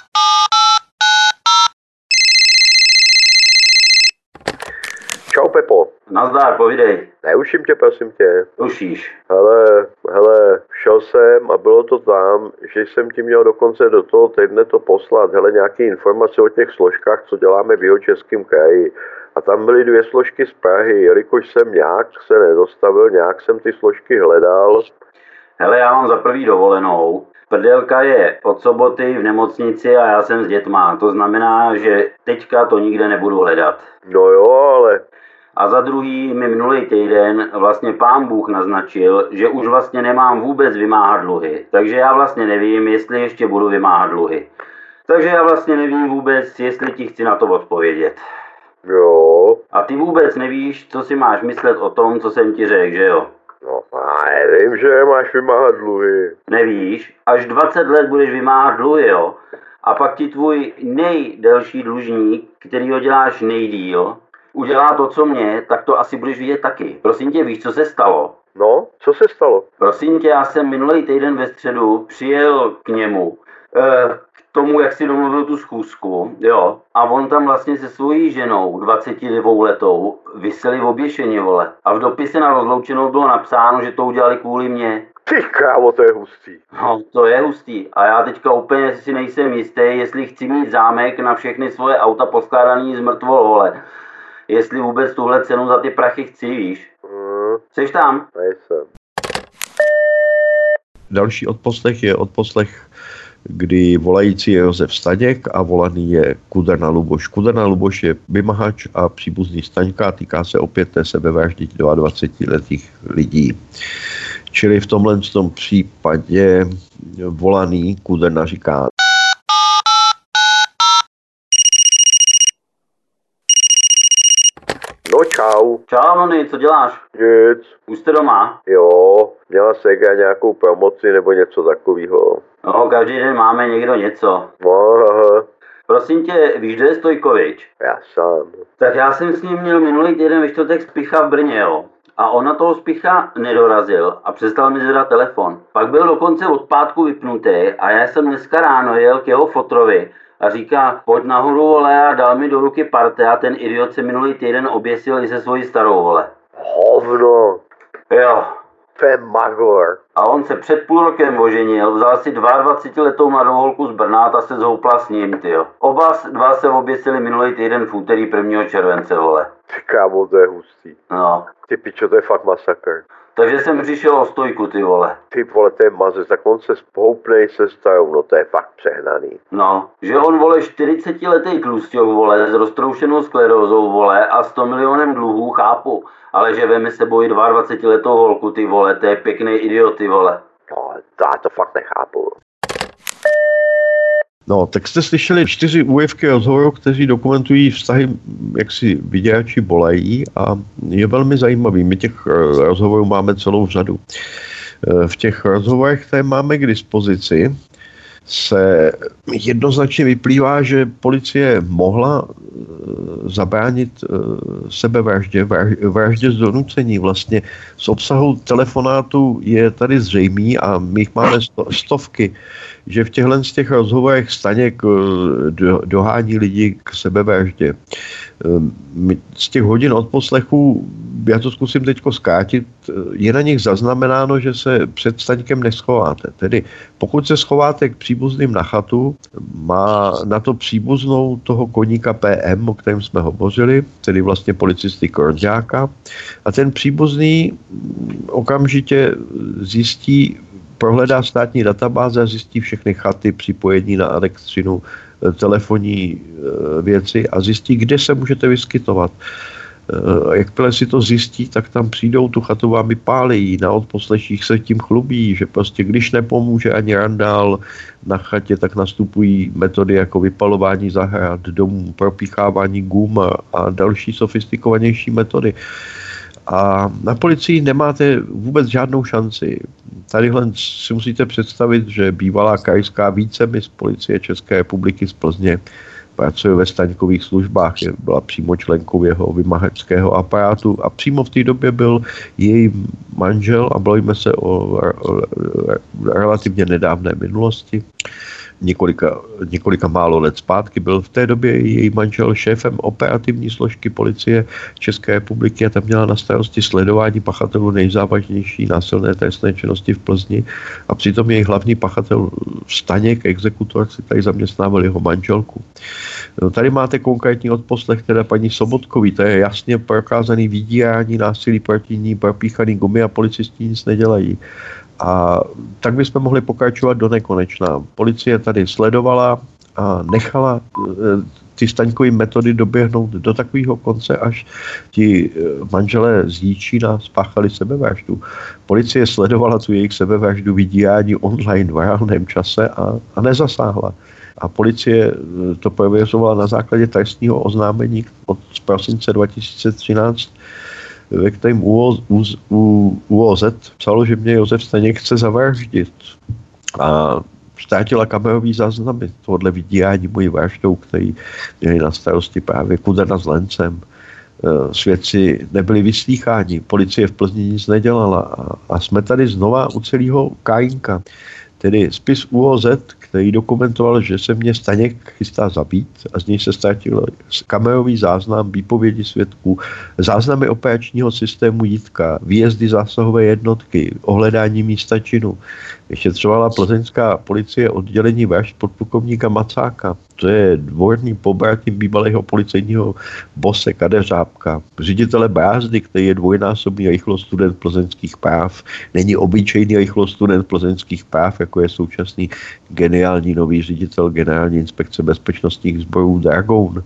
B: Čau Pepo.
C: Nazdar, povídej.
B: Neuším tě, prosím tě.
C: Ušíš.
B: Hele, šel jsem a bylo to tam, že jsem ti měl dokonce do toho týdne to poslat, nějaké informace o těch složkách, co děláme v Jihočeském kraji. A tam byly 2 složky z Prahy, jelikož jsem nějak se nedostavil, nějak jsem ty složky hledal.
C: Hele, já mám za prvý dovolenou. Prdelka je od soboty v nemocnici a já jsem s dětma. To znamená, že teďka to nikde nebudu hledat.
B: No jo, ale...
C: A za druhý mi minulý týden vlastně pán Bůh naznačil, že už vlastně nemám vůbec vymáhat dluhy. Takže já vlastně nevím, jestli ještě budu vymáhat dluhy. Takže já vlastně nevím vůbec, jestli ti chci na to odpovědět.
B: Jo.
C: A ty vůbec nevíš, co si máš myslet o tom, co jsem ti řekl, že jo?
B: No, já nevím, že máš vymáhat dluhy.
C: Nevíš? Až 20 let budeš vymáhat dluhy, jo? A pak ti tvůj nejdelší dlužník, který ho děláš nejdýl, udělá to, co mě, tak to asi budeš vidět taky. Prosím tě, víš, co se stalo?
B: No, co se stalo?
C: Prosím tě, já jsem minulý týden ve středu přijel k němu, k tomu, jak si domluvil tu schůzku, jo, a on tam vlastně se svojí ženou, 22 letou, viseli v oběšeně, vole. A v dopise na rozloučenou bylo napsáno, že to udělali kvůli mně.
B: Ty krávo, to je hustý.
C: No, to je hustý. A já teďka úplně si nejsem jistý, jestli chci mít zámek na všechny svoje auta poskládaný z mrtvol, vole. Jestli vůbec tuhle cenu za ty prachy chci, víš? Jseš tam?
B: Nejsem. Další odposlech je odposlech, kdy volající je Josef Staněk a volaný je Kudrna Luboš. Kudrna Luboš je vymahač a příbuzný Staňka, týká se opět té sebevraždy 22letých lidí. Čili v tomhle případě volaný Kudrna říká: No čau.
C: Čau, Nony, co děláš?
B: Nic.
C: Už jste doma?
B: Jo, měla Sega nějakou promoci nebo něco takového.
C: No, každý den máme někdo něco.
B: Aha.
C: Prosím tě, víš, kde je Stojkovič?
B: Já sám.
C: Tak já jsem s ním měl minulý týden ve čtvrtek spicha v Brně, jo. A on na toho Spicha nedorazil a přestal mi zvedat telefon. Pak byl dokonce od pátku vypnutý a já jsem dneska ráno jel k jeho fotrovi a říká, pojď nahoru, vole, a dal mi do ruky parte a ten idiot se minulý týden oběsil i se svojí starou, vole.
B: Hovno.
C: Jo.
B: To je magor.
C: A on se před půl rokem oženil, vzal si 22letou mladou holku z Brna a se zhoupla s ním, tyjo. Oba dva se oběsili minulý týden v úterý 1. července, vole.
B: Ty kámo, to je hustý.
C: No.
B: Ty pičo, to je fakt masakr.
C: Takže jsem přišel o stojku, ty vole.
B: Ty vole, to je mazec, tak on se spoupnej se starou, no to je fakt přehnaný.
C: No, že on, vole, 40letý tlusťok, vole, s roztroušenou sklerózou, vole, a 100 milionem dluhů, chápu. Ale že veme sebou i 22letou holku, ty vole, to je pěkný idiot, ty vole.
B: No, to fakt nechápu. No, tak jste slyšeli 4 úryvky rozhovorů, kteří dokumentují vztahy, jak si vyděrači bolejí, a je velmi zajímavý. My těch rozhovorů máme celou řadu. V těch rozhovorech, které máme k dispozici, se jednoznačně vyplývá, že policie mohla zabránit sebevraždě, vraždě z donucení. Vlastně z obsahu telefonátu je tady zřejmý a my jich máme stovky, že v těchto z těch rozhovorech Staněk dohání lidi k sebevraždě. Z těch hodin odposlechů, já to zkusím teďko zkrátit, je na nich zaznamenáno, že se před Staňkem neschováte. Tedy pokud se schováte k příbuzným na chatu, má na to příbuznou toho koníka PM, o kterém jsme hovořili, tedy vlastně policisty Korňáka, a ten příbuzný okamžitě zjistí, prohledá státní databáze a zjistí všechny chaty, připojení na elektřinu, telefonní věci a zjistí, kde se můžete vyskytovat. Jakmile si to zjistí, tak tam přijdou, tu chatu vám vypálejí, na odposleších se tím chlubí, že prostě když nepomůže ani randál na chatě, tak nastupují metody jako vypalování zahrad, domů, propíchávání gum a další sofistikovanější metody. A na policii nemáte vůbec žádnou šanci. Tadyhle si musíte představit, že bývalá krajská vícemis policie České republiky z Plzně pracuje ve Staňkových službách, byla přímo členkou jeho vymahačského aparátu a přímo v té době byl její manžel, a bavíme se o relativně nedávné minulosti, několika málo let zpátky, byl v té době její manžel šéfem operativní složky policie České republiky a tam měla na starosti sledování pachatelů nejzávažnější násilné trestné činnosti v Plzni a přitom její hlavní pachatel Staněk, exekutor, si tady zaměstnával jeho manželku. No, tady máte konkrétní odposlech teda paní Sobotkový, to je jasně prokázaný vydírání, násilí proti ní, propíchaný gumy a policisti nic nedělají. A tak bychom mohli pokračovat do nekonečna. Policie tady sledovala a nechala ty Staňkové metody doběhnout do takového konce, až ti manželé z Jíčína spáchali sebevraždu. Policie sledovala tu jejich sebevraždu, vydírání online v reálném čase a nezasáhla. A policie to prověřovala na základě trestního oznámení od prosince 2013, ve kterém ÚOZ psalo, že mě Josef Staněk chce zavraždit. A ztratila kamerový záznamy tohohle vydírání mojí vraždou, který měli na starosti právě Kudrna s Lencem. Svědci nebyli vyslýcháni, policie v Plzni nic nedělala a jsme tady znova u celého Kajínka. Tedy spis ÚOZ, který dokumentoval, že se mě Staněk chystá zabít a z něj se ztratil kamerový záznam, výpovědi svědků, záznamy operačního systému Jitka, výjezdy zásahové jednotky, ohledání místa činu. Vyšetřovala plzeňská policie oddělení vražd podplukovníka Macáka. To je dvorný pobratým bývalého policejního bose Kadeřábka. Ředitele Brázdy, který je dvojnásobný rychlostudent plzeňských práv, není obyčejný rychlostudent plzeňských práv, jako je současný geniální nový ředitel Generální inspekce bezpečnostních sborů Dragoun.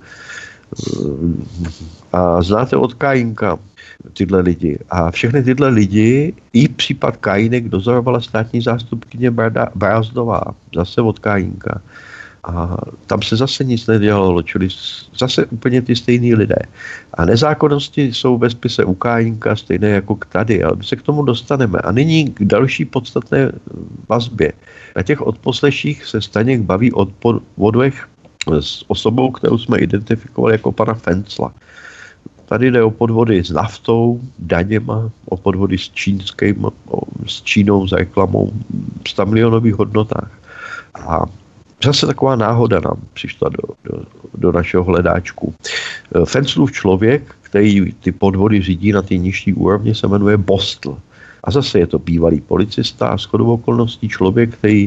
B: A znáte od Kajínka tyhle lidi. A všechny tyhle lidi, i případ Kajínek dozorovala státní zástupkyně Brázdová, zase od Kajínka. A tam se zase nic nedělalo, čili zase úplně ty stejný lidé. A nezákonnosti jsou ve spise u Kajínka stejné jako tady, ale my se k tomu dostaneme. A nyní k další podstatné vazbě. Na těch odposleších se Staněk baví o podvodech s osobou, kterou jsme identifikovali jako pana Fencla. Tady jde o podvody s naftou, daněma, o podvody s Čínou za reklamou v 100 milionových hodnotách. A zase taková náhoda nám přišla do našeho hledáčku. Fenclův člověk, který ty podvody řídí na té nižší úrovni, se jmenuje Bostl. A zase je to bývalý policista a shodou okolností člověk, který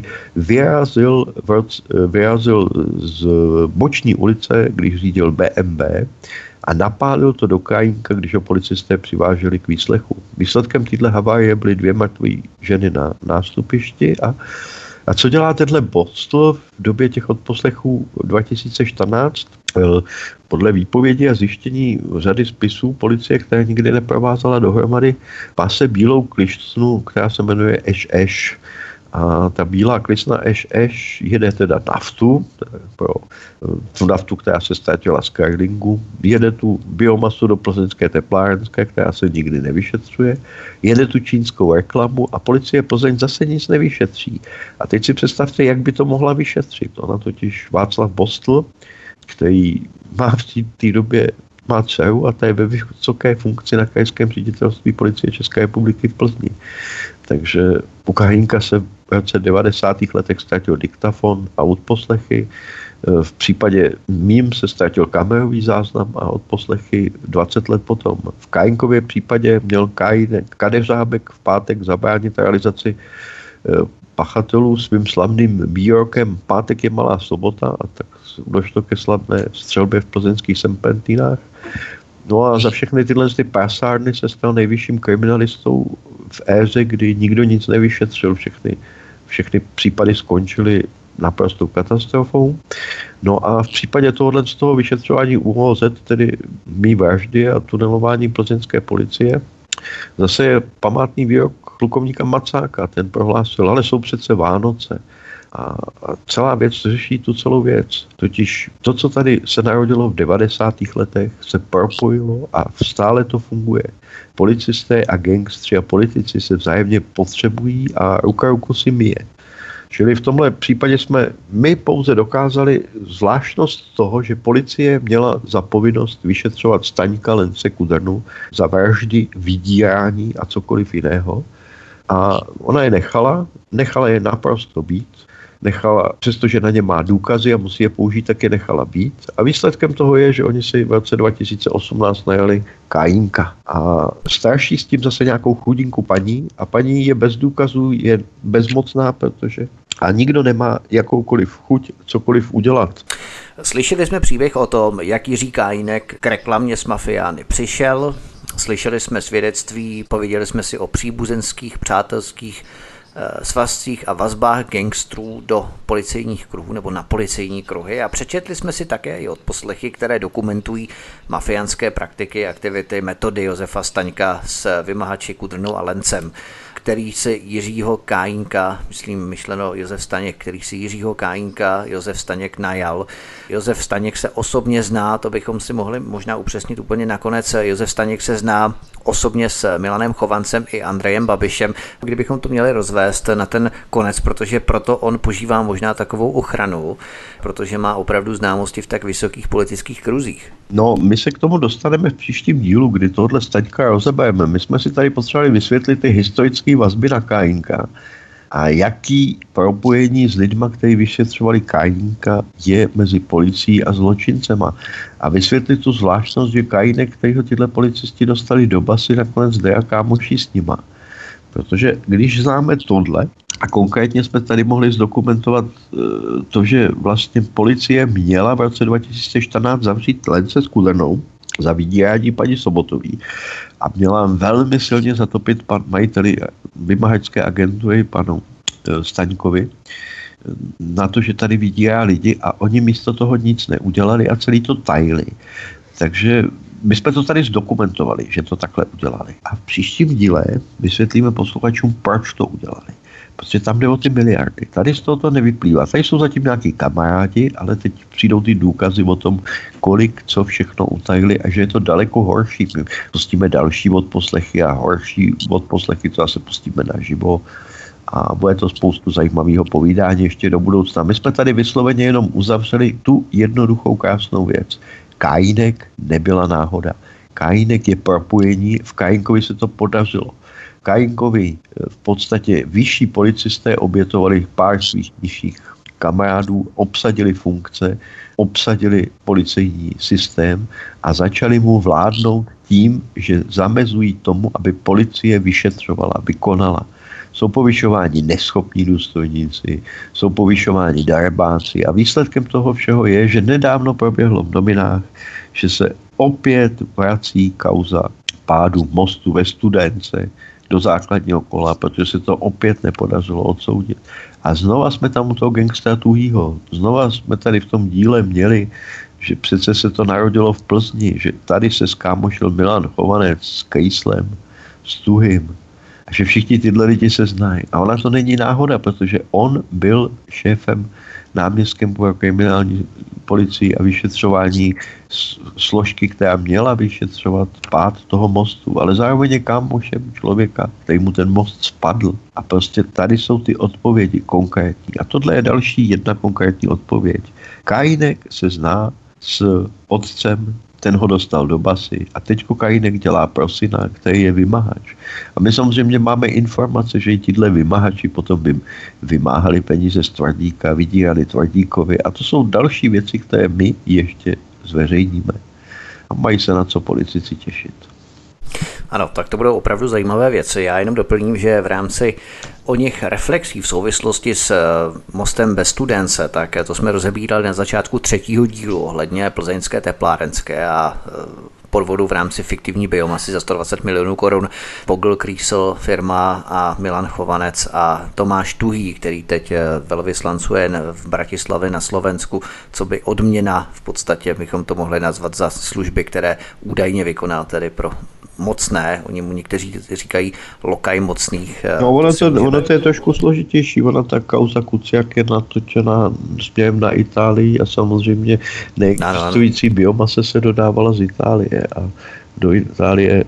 B: vyrazil z boční ulice, když řídil BMW a napálil to do Kajínka, když ho policisté přiváželi k výslechu. Výsledkem této havárie byly 2 mrtvé ženy na nástupišti a co dělá tenhle Bostl v době těch odposlechů 2014? Podle výpovědi a zjištění řady spisů policie, které nikdy neprovázala dohromady, pase bílou klišnu, která se jmenuje Eš. A ta bílá klisna Eš jede teda naftu, pro tu naftu, která se ztratila z Karlingu, jede tu biomasu do plzeňské teplárenské, která se nikdy nevyšetřuje, jede tu čínskou reklamu a policie Plzeň zase nic nevyšetří. A teď si představte, jak by to mohla vyšetřit. Ona totiž Václav Bostl, který má v té době má dceru a ta je ve vysoké funkci na krajském ředitelství policie České republiky v Plzni. Takže u Kajínka se v roce 90. letech ztratil diktafon a odposlechy. V případě mým se ztratil kamerový záznam a odposlechy 20 let potom. V Kajínkově případě měl kadeřábek v pátek zabránit realizaci pachatelů svým slavným výrokem Pátek je malá sobota, a tak došlo ke slavné střelbě v plzeňských Serpentínách. No a za všechny tyhle prasárny se stal nejvyšším kriminalistou v éře, kdy nikdo nic nevyšetřil. Všechny případy skončily naprostou katastrofou. No a v případě tohohle z toho vyšetřování ÚOZ, tedy mý vraždy a tunelování plzeňské policie, zase je památný výrok plukovníka Macáka, ten prohlásil, ale jsou přece Vánoce. A celá věc řeší tu celou věc. Totiž to, co tady se narodilo v 90. letech, se propojilo a stále to funguje. Policisté a gangstři a politici se vzájemně potřebují a ruka ruku si myje. Čili v tomhle případě jsme my pouze dokázali zvláštnost toho, že policie měla za povinnost vyšetřovat Staňka Lence Kudrnu za vraždy, vydírání a cokoliv jiného. A ona je nechala je naprosto být. Přestože na ně má důkazy a musí je použít, tak je nechala být. A výsledkem toho je, že oni si v roce 2018 najali Kajínka. A starší s tím zase nějakou chudinku paní a paní je bez důkazů, je bezmocná, protože a nikdo nemá jakoukoliv chuť cokoliv udělat.
A: Slyšeli jsme příběh o tom, jak Jiří Kajínek k reklamě s mafiány přišel. Slyšeli jsme svědectví, pověděli jsme si o příbuzenských, přátelských svazcích a vazbách gangstrů do policejních kruhů nebo na policejní kruhy a přečetli jsme si také i odposlechy, které dokumentují mafiánské praktiky, aktivity, metody Josefa Staňka s vymahači Kudrnou a Lencem, který si Jiřího Kajínka, myšleno Josef Staněk, který si Jiřího Kajínka Josef Staněk najal. Josef Staněk se osobně zná, to bychom si mohli možná upřesnit úplně nakonec. Josef Staněk se zná osobně s Milanem Chovancem i Andrejem Babišem. Kdybychom to měli rozvést na ten konec, protože proto on požívá možná takovou ochranu, protože má opravdu známosti v tak vysokých politických kruzích.
B: No, my se k tomu dostaneme v příštím dílu, kdy tohle Staňka rozebereme. My jsme si tady potřebovali vysvětlit ty historické vazby na Kajínka a jaký propojení s lidma, kteří vyšetřovali Kajínka, je mezi policií a zločincema. A vysvětlit tu zvláštnost, že Kajínek, kterýho tyhle policisti dostali do basy, nakonec jde a kámoší s nima. Protože když známe tohle, a konkrétně jsme tady mohli zdokumentovat to, že vlastně policie měla v roce 2014 zavřít Lence s Kudrnou za vydírání paní Sobotový a měla velmi silně zatopit majiteli vymahačské agentury panu Staňkovi na to, že tady vydírá lidi a oni místo toho nic neudělali a celý to tajili. Takže my jsme to tady zdokumentovali, že to takhle udělali. A v příštím díle vysvětlíme posluchačům, proč to udělali. Protože tam jde o ty miliardy. Tady z toho to nevyplývá. Tady jsou zatím nějaký kamarádi, ale teď přijdou ty důkazy o tom, kolik, co všechno utajili a že je to daleko horší. My pustíme další odposlechy a horší odposlechy, co se pustíme naživo. A bude to spoustu zajímavého povídání ještě do budoucna. My jsme tady vysloveně jenom uzavřeli tu jednoduchou krásnou věc. Kajínek nebyla náhoda. Kajínek je propojení, v Kajínkovi se to podařilo. Kajínkovi v podstatě vyšší policisté obětovali pár svých nižších kamarádů, obsadili funkce, obsadili policejní systém a začali mu vládnout tím, že zamezují tomu, aby policie vyšetřovala, vykonala. Jsou povyšováni neschopní důstojníci, jsou povyšováni darebáci a výsledkem toho všeho je, že nedávno proběhlo v novinách, že se opět vrací kauza pádu mostu ve Studénce do základního kola, protože se to opět nepodařilo odsoudit. A znova jsme tam u toho gangstera Tuhýho. Znova jsme tady v tom díle měli, že přece se to narodilo v Plzni, že tady se skámošil Milan Chovanec s Kejslem, s Tuhým. A že všichni tyhle lidi se znají. A ona to není náhoda, protože on byl šéfem, náměstkem pro kriminální policii a vyšetřování složky, která měla vyšetřovat pád toho mostu, ale zároveň je kámošem člověka, který mu ten most spadl. A prostě tady jsou ty odpovědi konkrétní. A tohle je další jedna konkrétní odpověď. Kajínek se zná s otcem, ten ho dostal do basy a teďko Kajínek dělá pro syna, který je vymahač. A my samozřejmě máme informace, že i tíhle vymahači potom vymáhali peníze z Tvrdíka, vydírali Tvrdíkovi a to jsou další věci, které my ještě zveřejníme. A mají se na co politici těšit.
A: Ano, tak to budou opravdu zajímavé věci. Já jenom doplním, že v rámci o nich reflexí v souvislosti s mostem ve Studénce, tak to jsme rozebírali na začátku 3. dílu ohledně plzeňské teplárenské a podvodu v rámci fiktivní biomasy za 120 milionů korun. Pogl Krýsl firma a Milan Chovanec a Tomáš Tuhý, který teď velvyslancuje v Bratislavě na Slovensku, co by odměna v podstatě bychom to mohli nazvat za služby, které údajně vykonal tedy pro mocné, oni mu někteří říkají lokaj mocných.
B: No ono to je trošku složitější, ona ta kauza Kuciak je natočena směrem na Itálii a samozřejmě neexistující biomase se dodávala z Itálie a do Itálie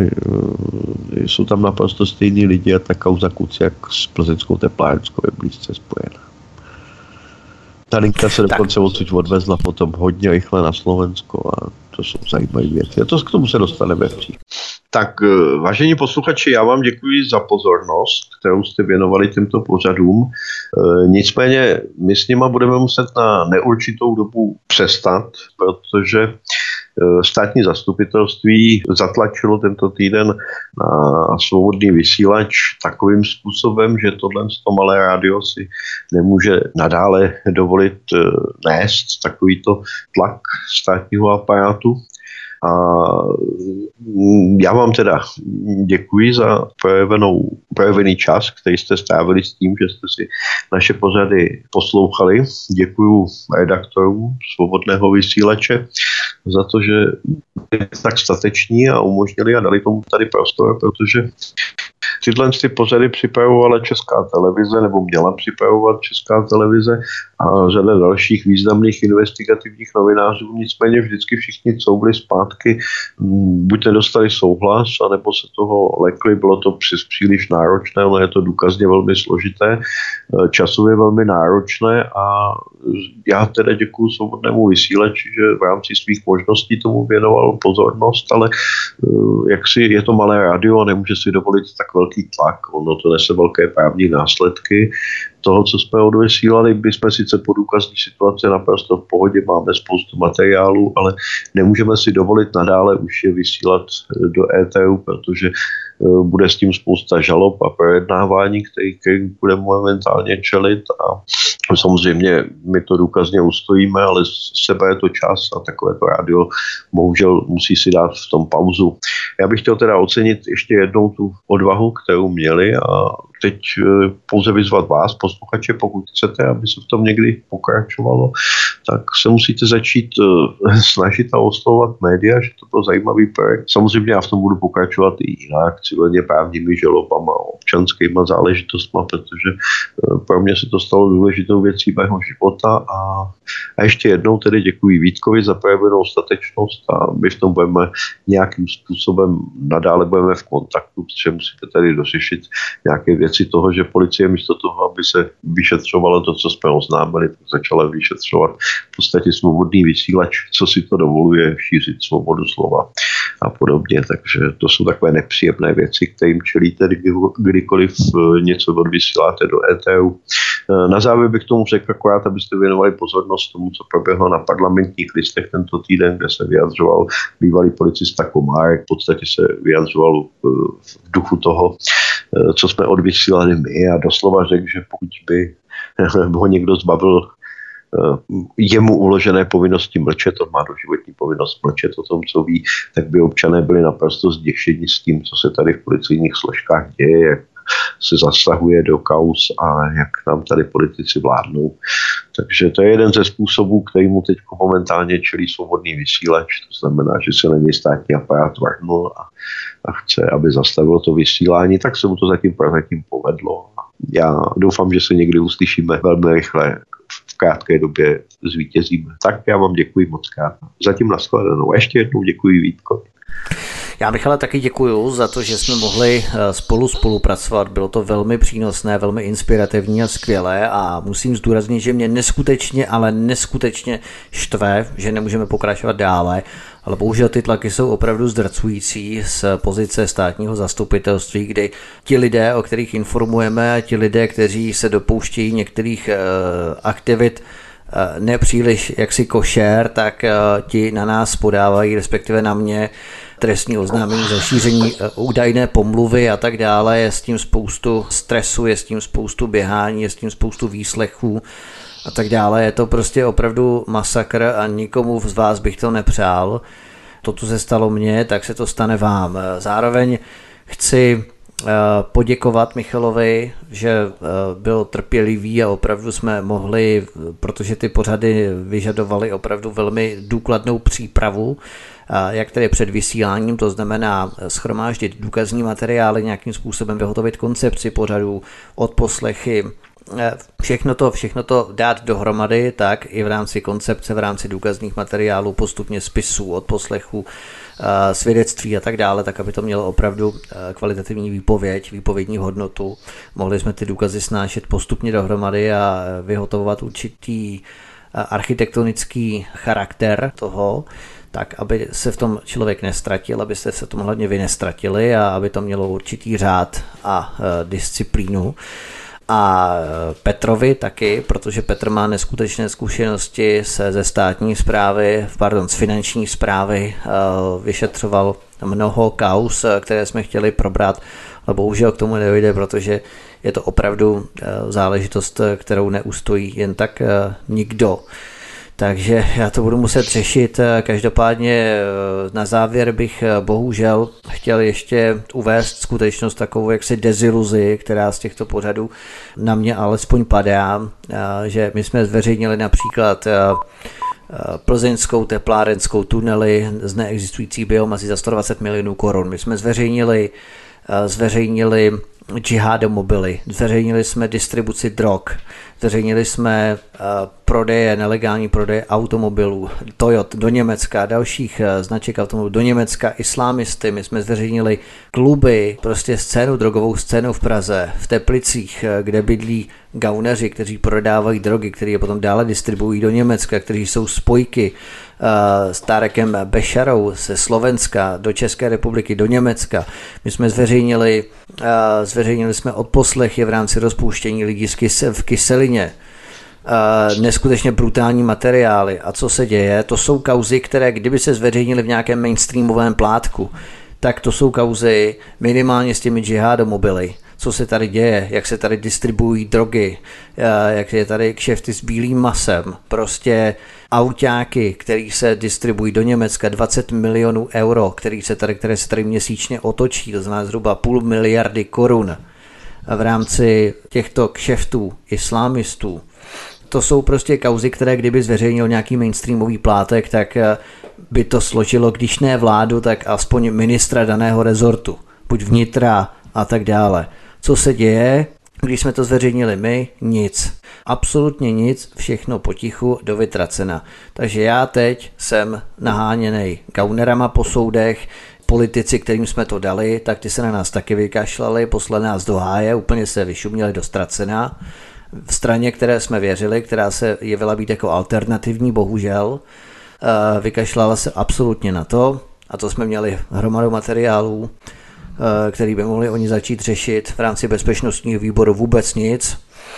B: jsou tam naprosto stejní lidi a ta kauza Kuciak s plzeňskou teplárenskou je blízce spojená. Ta linka se dokonce odsud odvezla potom hodně rychle na Slovensko a to jsou zajímavé věci. A to k tomu se dostaneme příště. Tak, vážení posluchači, já vám děkuji za pozornost, kterou jste věnovali těmto pořadům. Nicméně my s nima budeme muset na neurčitou dobu přestat, protože státní zastupitelství zatlačilo tento týden na svobodný vysílač takovým způsobem, že tohle malé rádio si nemůže nadále dovolit nést takovýto tlak státního aparátu. A já vám teda děkuji za projevený čas, který jste strávili s tím, že jste si naše pořady poslouchali. Děkuji redaktorům Svobodného vysílače za to, že byli tak stateční a umožnili a dali tomu tady prostor, protože tyhle pořady připravovala Česká televize, nebo měla připravovat Česká televize a řada dalších významných investigativních novinářů. Nicméně vždycky všichni couvli zpátky, buď nedostali souhlas, anebo se toho lekli, bylo to příliš náročné, ono je to důkazně velmi složité, časově velmi náročné a já teda děkuju Svobodnému vysílači, že v rámci svých možností tomu věnoval pozornost, ale jaksi je to malé rádio a nemůže si dovolit tak velký tlak, ono to nese velké právní následky. Toho, co jsme odvysílali, by jsme sice po důkazní situaci naprosto v pohodě, máme spoustu materiálů, ale nemůžeme si dovolit nadále už je vysílat do éteru, protože bude s tím spousta žalob a projednávání, který budeme momentálně čelit a samozřejmě my to důkazně ustojíme, ale sebere to čas a takovéto rádio bohužel musí si dát v tom pauzu. Já bych chtěl teda ocenit ještě jednou tu odvahu, kterou měli a teď pouze vyzvat vás, posluchače, pokud chcete, aby se v tom někdy pokračovalo, tak se musíte začít snažit a oslovovat média, že to byl zajímavý projekt. Samozřejmě já v tom budu pokračovat i jinak, civilně právními žalobama, občanskýma záležitostma, protože pro mě se to stalo důležitou věcí mého života a ještě jednou tedy děkuji Vítkovi za projevenou statečnost a my v tom budeme nějakým způsobem nadále budeme v kontaktu, protože musíte tady dořešit nějaké věci toho, že policie místo toho, aby se vyšetřovalo to, co jsme oznámili, tak začala vyšetřovat v podstatě svobodný vysílač, co si to dovoluje šířit svobodu slova. a podobně. Takže to jsou takové nepříjemné věci, kterým čelíte, kdykoliv něco odvysíláte do ETU. Na závěr bych tomu řekl akorát, abyste věnovali pozornost tomu, co proběhlo na parlamentních listech tento týden, kde se vyjadřoval bývalý policista Komárek. V podstatě se vyjadřoval v duchu toho, co jsme odvysílali my, a doslova řekl, že pokud by ho někdo zbavil jemu uložené povinnosti mlčet, on má doživotní povinnost mlčet o tom, co ví, tak by občané byli naprosto zděšeni s tím, co se tady v policejních složkách děje, jak se zasahuje do kauz a jak nám tady politici vládnou. Takže to je jeden ze způsobů, který mu teď momentálně čelí svobodný vysílač. To znamená, že se na něj státní aparát vrhnul a chce, aby zastavilo to vysílání, tak se mu to zatím povedlo. Já doufám, že se někdy uslyšíme velmi rychle, v krátké době zvítězíme. Tak já vám děkuji moc krát. Zatím nashledanou. A ještě jednou děkuji Vítkovi.
A: Já Michale taky děkuju za to, že jsme mohli spolupracovat. Bylo to velmi přínosné, velmi inspirativní a skvělé a musím zdůraznit, že mě neskutečně štve, že nemůžeme pokračovat dále, ale bohužel ty tlaky jsou opravdu zdrcující z pozice státního zastupitelství, kdy ti lidé, o kterých informujeme, a ti lidé, kteří se dopouštějí některých aktivit nepříliš jaksi košer, tak ti na nás podávají, respektive na mě, trestní oznámení za šíření údajné pomluvy a tak dále. Je s tím spoustu stresu, je s tím spoustu běhání, je s tím spoustu výslechů a tak dále. Je to prostě opravdu masakr a nikomu z vás bych to nepřál. To, co se stalo mně, tak se to stane vám. Zároveň chci poděkovat Michalovi, že byl trpělivý a opravdu jsme mohli, protože ty pořady vyžadovaly opravdu velmi důkladnou přípravu, jak tedy před vysíláním, to znamená shromáždit důkazní materiály, nějakým způsobem vyhotovit koncepci pořadů, odposlechy, všechno to dát dohromady, tak i v rámci koncepce, v rámci důkazních materiálů, postupně spisů, odposlechů, svědectví a tak dále, tak aby to mělo opravdu kvalitativní výpovědní hodnotu. Mohli jsme ty důkazy snášet postupně dohromady a vyhotovovat určitý architektonický charakter toho, tak aby se v tom člověk nestratil, abyste se v tom hlavně vy nestratili a aby to mělo určitý řád a disciplínu. A Petrovi taky, protože Petr má neskutečné zkušenosti ze státní správy, z finanční správy, vyšetřoval mnoho kauz, které jsme chtěli probrat, ale bohužel k tomu nedojde, protože je to opravdu záležitost, kterou neustojí jen tak nikdo. Takže já to budu muset řešit. Každopádně na závěr bych bohužel chtěl ještě uvést skutečnost takovou jaksi deziluzi, která z těchto pořadů na mě alespoň padá, že my jsme zveřejnili například plzeňskou teplárenskou tunely z neexistující biomasy za 120 milionů korun. My jsme zveřejnili džihádomobily, zveřejnili jsme distribuci drog, zveřejnili jsme nelegální prodeje automobilů, Toyota do Německa, dalších značek automobilů do Německa, islámisty, my jsme zveřejnili kluby, prostě drogovou scénu v Praze, v Teplicích, kde bydlí gauneři, kteří prodávají drogy, kteří je potom dále distribuují do Německa, kteří jsou spojky s Tárekem Bešarou ze Slovenska do České republiky, do Německa. My jsme zveřejnili jsme odposlechy v rámci rozpouštění lidí v Kyselině. Neskutečně brutální materiály. A co se děje? To jsou kauzy, které kdyby se zveřejnily v nějakém mainstreamovém plátku, tak to jsou kauzy minimálně s těmi džihádomobily. Co se tady děje, jak se tady distribuují drogy, jak je tady kšefty s bílým masem, prostě autáky, které se distribuují do Německa, 20 milionů euro, které se tady měsíčně otočí, to znamená zhruba 500 miliardy korun v rámci těchto kšeftů islámistů. To jsou prostě kauzy, které kdyby zveřejnil nějaký mainstreamový plátek, tak by to složilo, když ne vládu, tak aspoň ministra daného rezortu, buď vnitra a tak dále. Co se děje, když jsme to zveřejnili my? Nic. Absolutně nic, všechno potichu do vytracena. Takže já teď jsem naháněnej gaunerama po soudech, politici, kterým jsme to dali, tak ty se na nás taky vykašlali, poslali nás do háje, úplně se vyšuměli do ztracena. V straně, které jsme věřili, která se jevila být jako alternativní, bohužel, vykašlala se absolutně na to a to jsme měli hromadu materiálů, který by mohli oni začít řešit v rámci bezpečnostního výboru vůbec nic.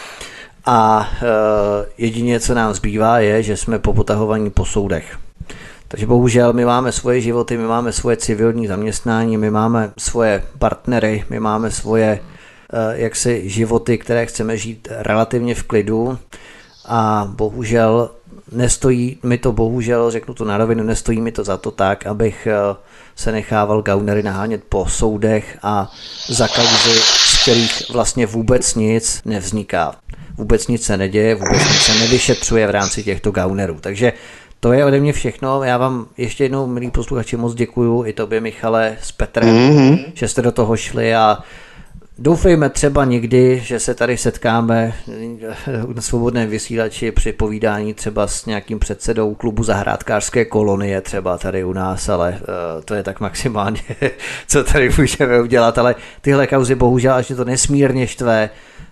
A: A jedině, co nám zbývá, je, že jsme popotahovaní po soudech. Takže bohužel my máme svoje životy, my máme svoje civilní zaměstnání, my máme svoje partnery, my máme svoje jaksi životy, které chceme žít relativně v klidu a bohužel nestojí mi to, řeknu to na rovinu, nestojí mi to za to tak, abych se nechával gaunery nahánět po soudech a za kauzy, z kterých vlastně vůbec nic nevzniká. Vůbec nic se neděje, vůbec nic se nevyšetřuje v rámci těchto gaunerů. Takže to je ode mě všechno. Já vám ještě jednou, milí posluchači, moc děkuju. I tobě, Michale, s Petrem, že jste do toho šli a doufejme třeba někdy, že se tady setkáme na Svobodném vysílači při povídání třeba s nějakým předsedou klubu Zahrádkářské kolonie třeba tady u nás, ale to je tak maximálně, co tady můžeme udělat, ale tyhle kauzy bohužel až to nesmírně štve.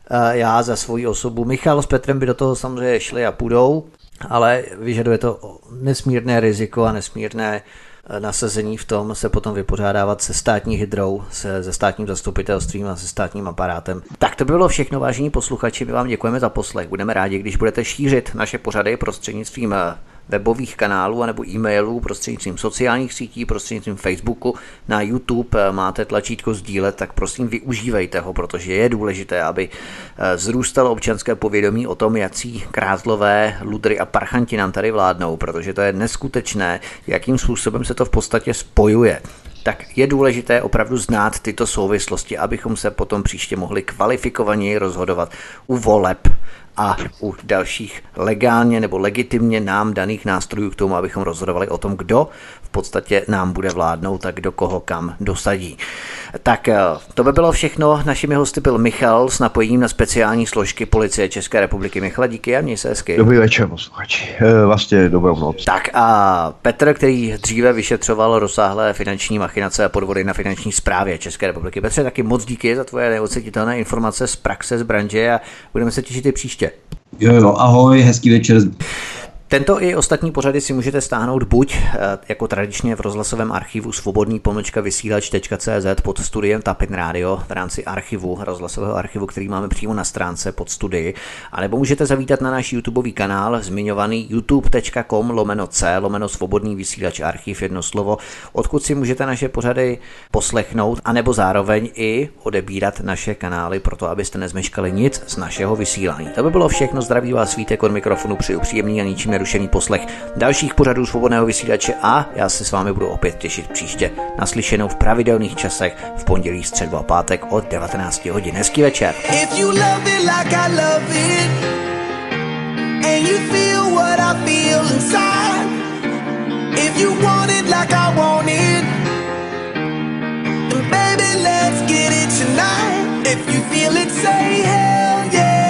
A: Já za svoji osobu. Michal s Petrem by do toho samozřejmě šli a půjdou, ale vyžaduje to nesmírné riziko a nesmírné nasazení v tom se potom vypořádávat se státní hydrou, se státním zastupitelstvím a se státním aparátem. Tak to by bylo všechno, vážení posluchači, my vám děkujeme za poslech. Budeme rádi, když budete šířit naše pořady prostřednictvím webových kanálů anebo e-mailů, prostřednictvím sociálních sítí, prostřednictvím Facebooku, na YouTube máte tlačítko sdílet, tak prosím využívejte ho, protože je důležité, aby zrůstalo občanské povědomí o tom, jací krázlové, ludry a parchanti nám tady vládnou, protože to je neskutečné, jakým způsobem se to v podstatě spojuje. Tak je důležité opravdu znát tyto souvislosti, abychom se potom příště mohli kvalifikovaněji rozhodovat u voleb a u dalších legálně nebo legitimně nám daných nástrojů k tomu, abychom rozhodovali o tom, kdo v podstatě nám bude vládnout a kdo koho kam dosadí. Tak to by bylo všechno. Našimi hosty byl Michal s napojením na speciální složky Policie České republiky. Michale, díky a měj se hezky.
B: Dobrý večer, posluchači. Vlastně dobrou noc.
A: Tak a Petr, který dříve vyšetřoval rozsáhlé finanční machinace a podvody na finanční správě České republiky. Petře, taky moc díky za tvoje neocititelné informace z praxe, z branže a budeme se těšit i příště.
C: Jo, ahoj, hezký večer.
A: Tento i ostatní pořady si můžete stáhnout buď jako tradičně v rozhlasovém archivu svobodný-vysílač.cz pod studiem Tapin Radio v rámci archivu, rozhlasového archivu, který máme přímo na stránce pod studii, anebo můžete zavítat na náš YouTubeový kanál zmiňovaný youtube.com/c/svobodný vysílač archiv, jedno slovo, odkud si můžete naše pořady poslechnout, anebo zároveň i odebírat naše kanály, proto abyste nezmeškali nic z našeho vysílání. To by bylo všechno, zdraví vás Vítek od mikrofonu, přeju příjemný a ničím nerušený poslech dalších pořadů Svobodného vysílače a já se s vámi budu opět těšit příště. Naslyšenou v pravidelných časech v pondělí, středu a pátek od 19 hodin. Hezký večer.
D: If you love it like I love it and you feel what I feel inside, if you want it like I want it, then baby let's get it tonight. If you feel it, say hell yeah.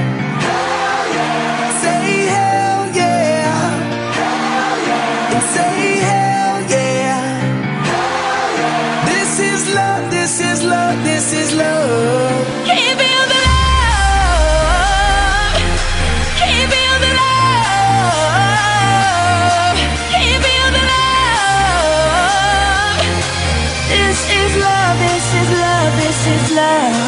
D: This is love. Can you feel the love? Can you feel the love? Can you feel the love? This is love, this is love, this is love.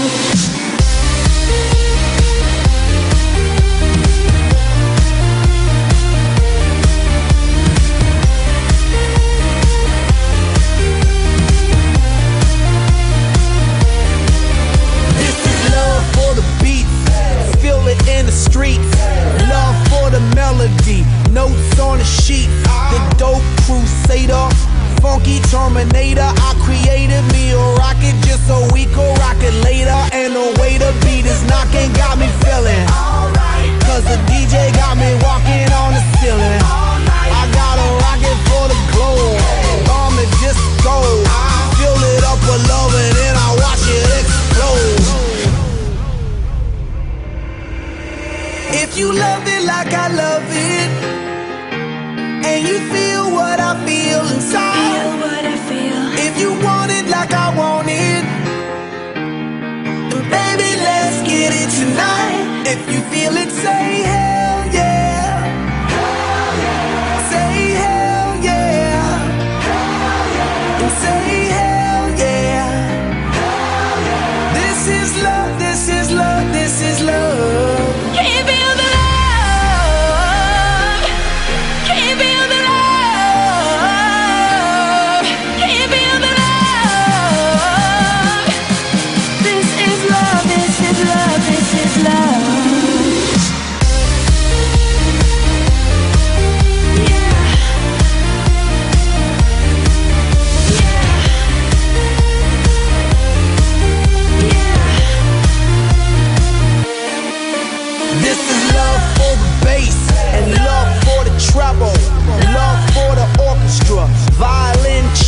D: In the streets, love for the melody, notes on the sheet, the dope crusader, funky terminator. I created me a rocket just so we could rock it later. And the way the beat is knocking got me feeling alright, cause the DJ got me walking on the ceiling. I got a rocket for the globe, on the disco, fill it up with love and then I watch it explode. If you love it like I love it, and you feel what I feel inside, if you want it like I want it, then baby let's get it tonight. If you feel it, say hell yeah. Say hell yeah.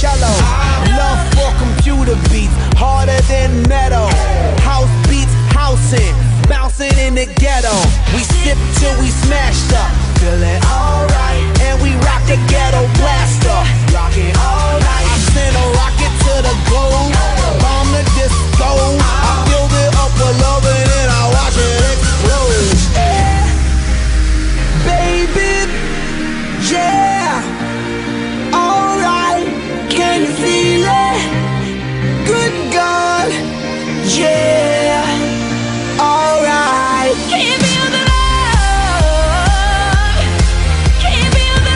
D: cello. Love for computer beats, harder than metal. House beats, housing, bouncing in the ghetto. We sip till we smashed up, feeling alright. And we rock the ghetto blaster, rocking all night. I send a rocket to the globe, bomb the disco. I filled it up with love and then I watch it explode. Yeah, baby, yeah, alright. Can you feel it? Good God, yeah, alright. Can you feel the love? Can you feel the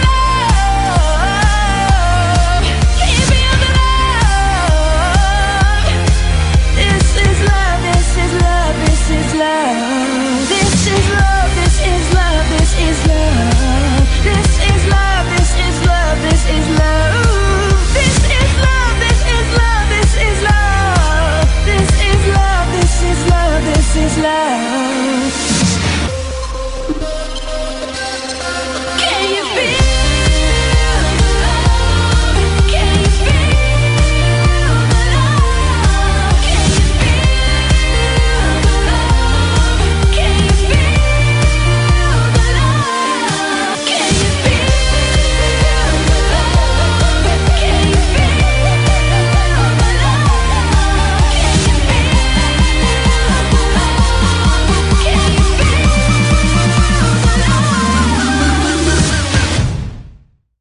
D: love? Can you feel the love? This is love, this is love, this is love. This is love, this is love, this is love. This is love, this is love, this is love. This is love, this is love, this is love. This is love, this is love, this is love.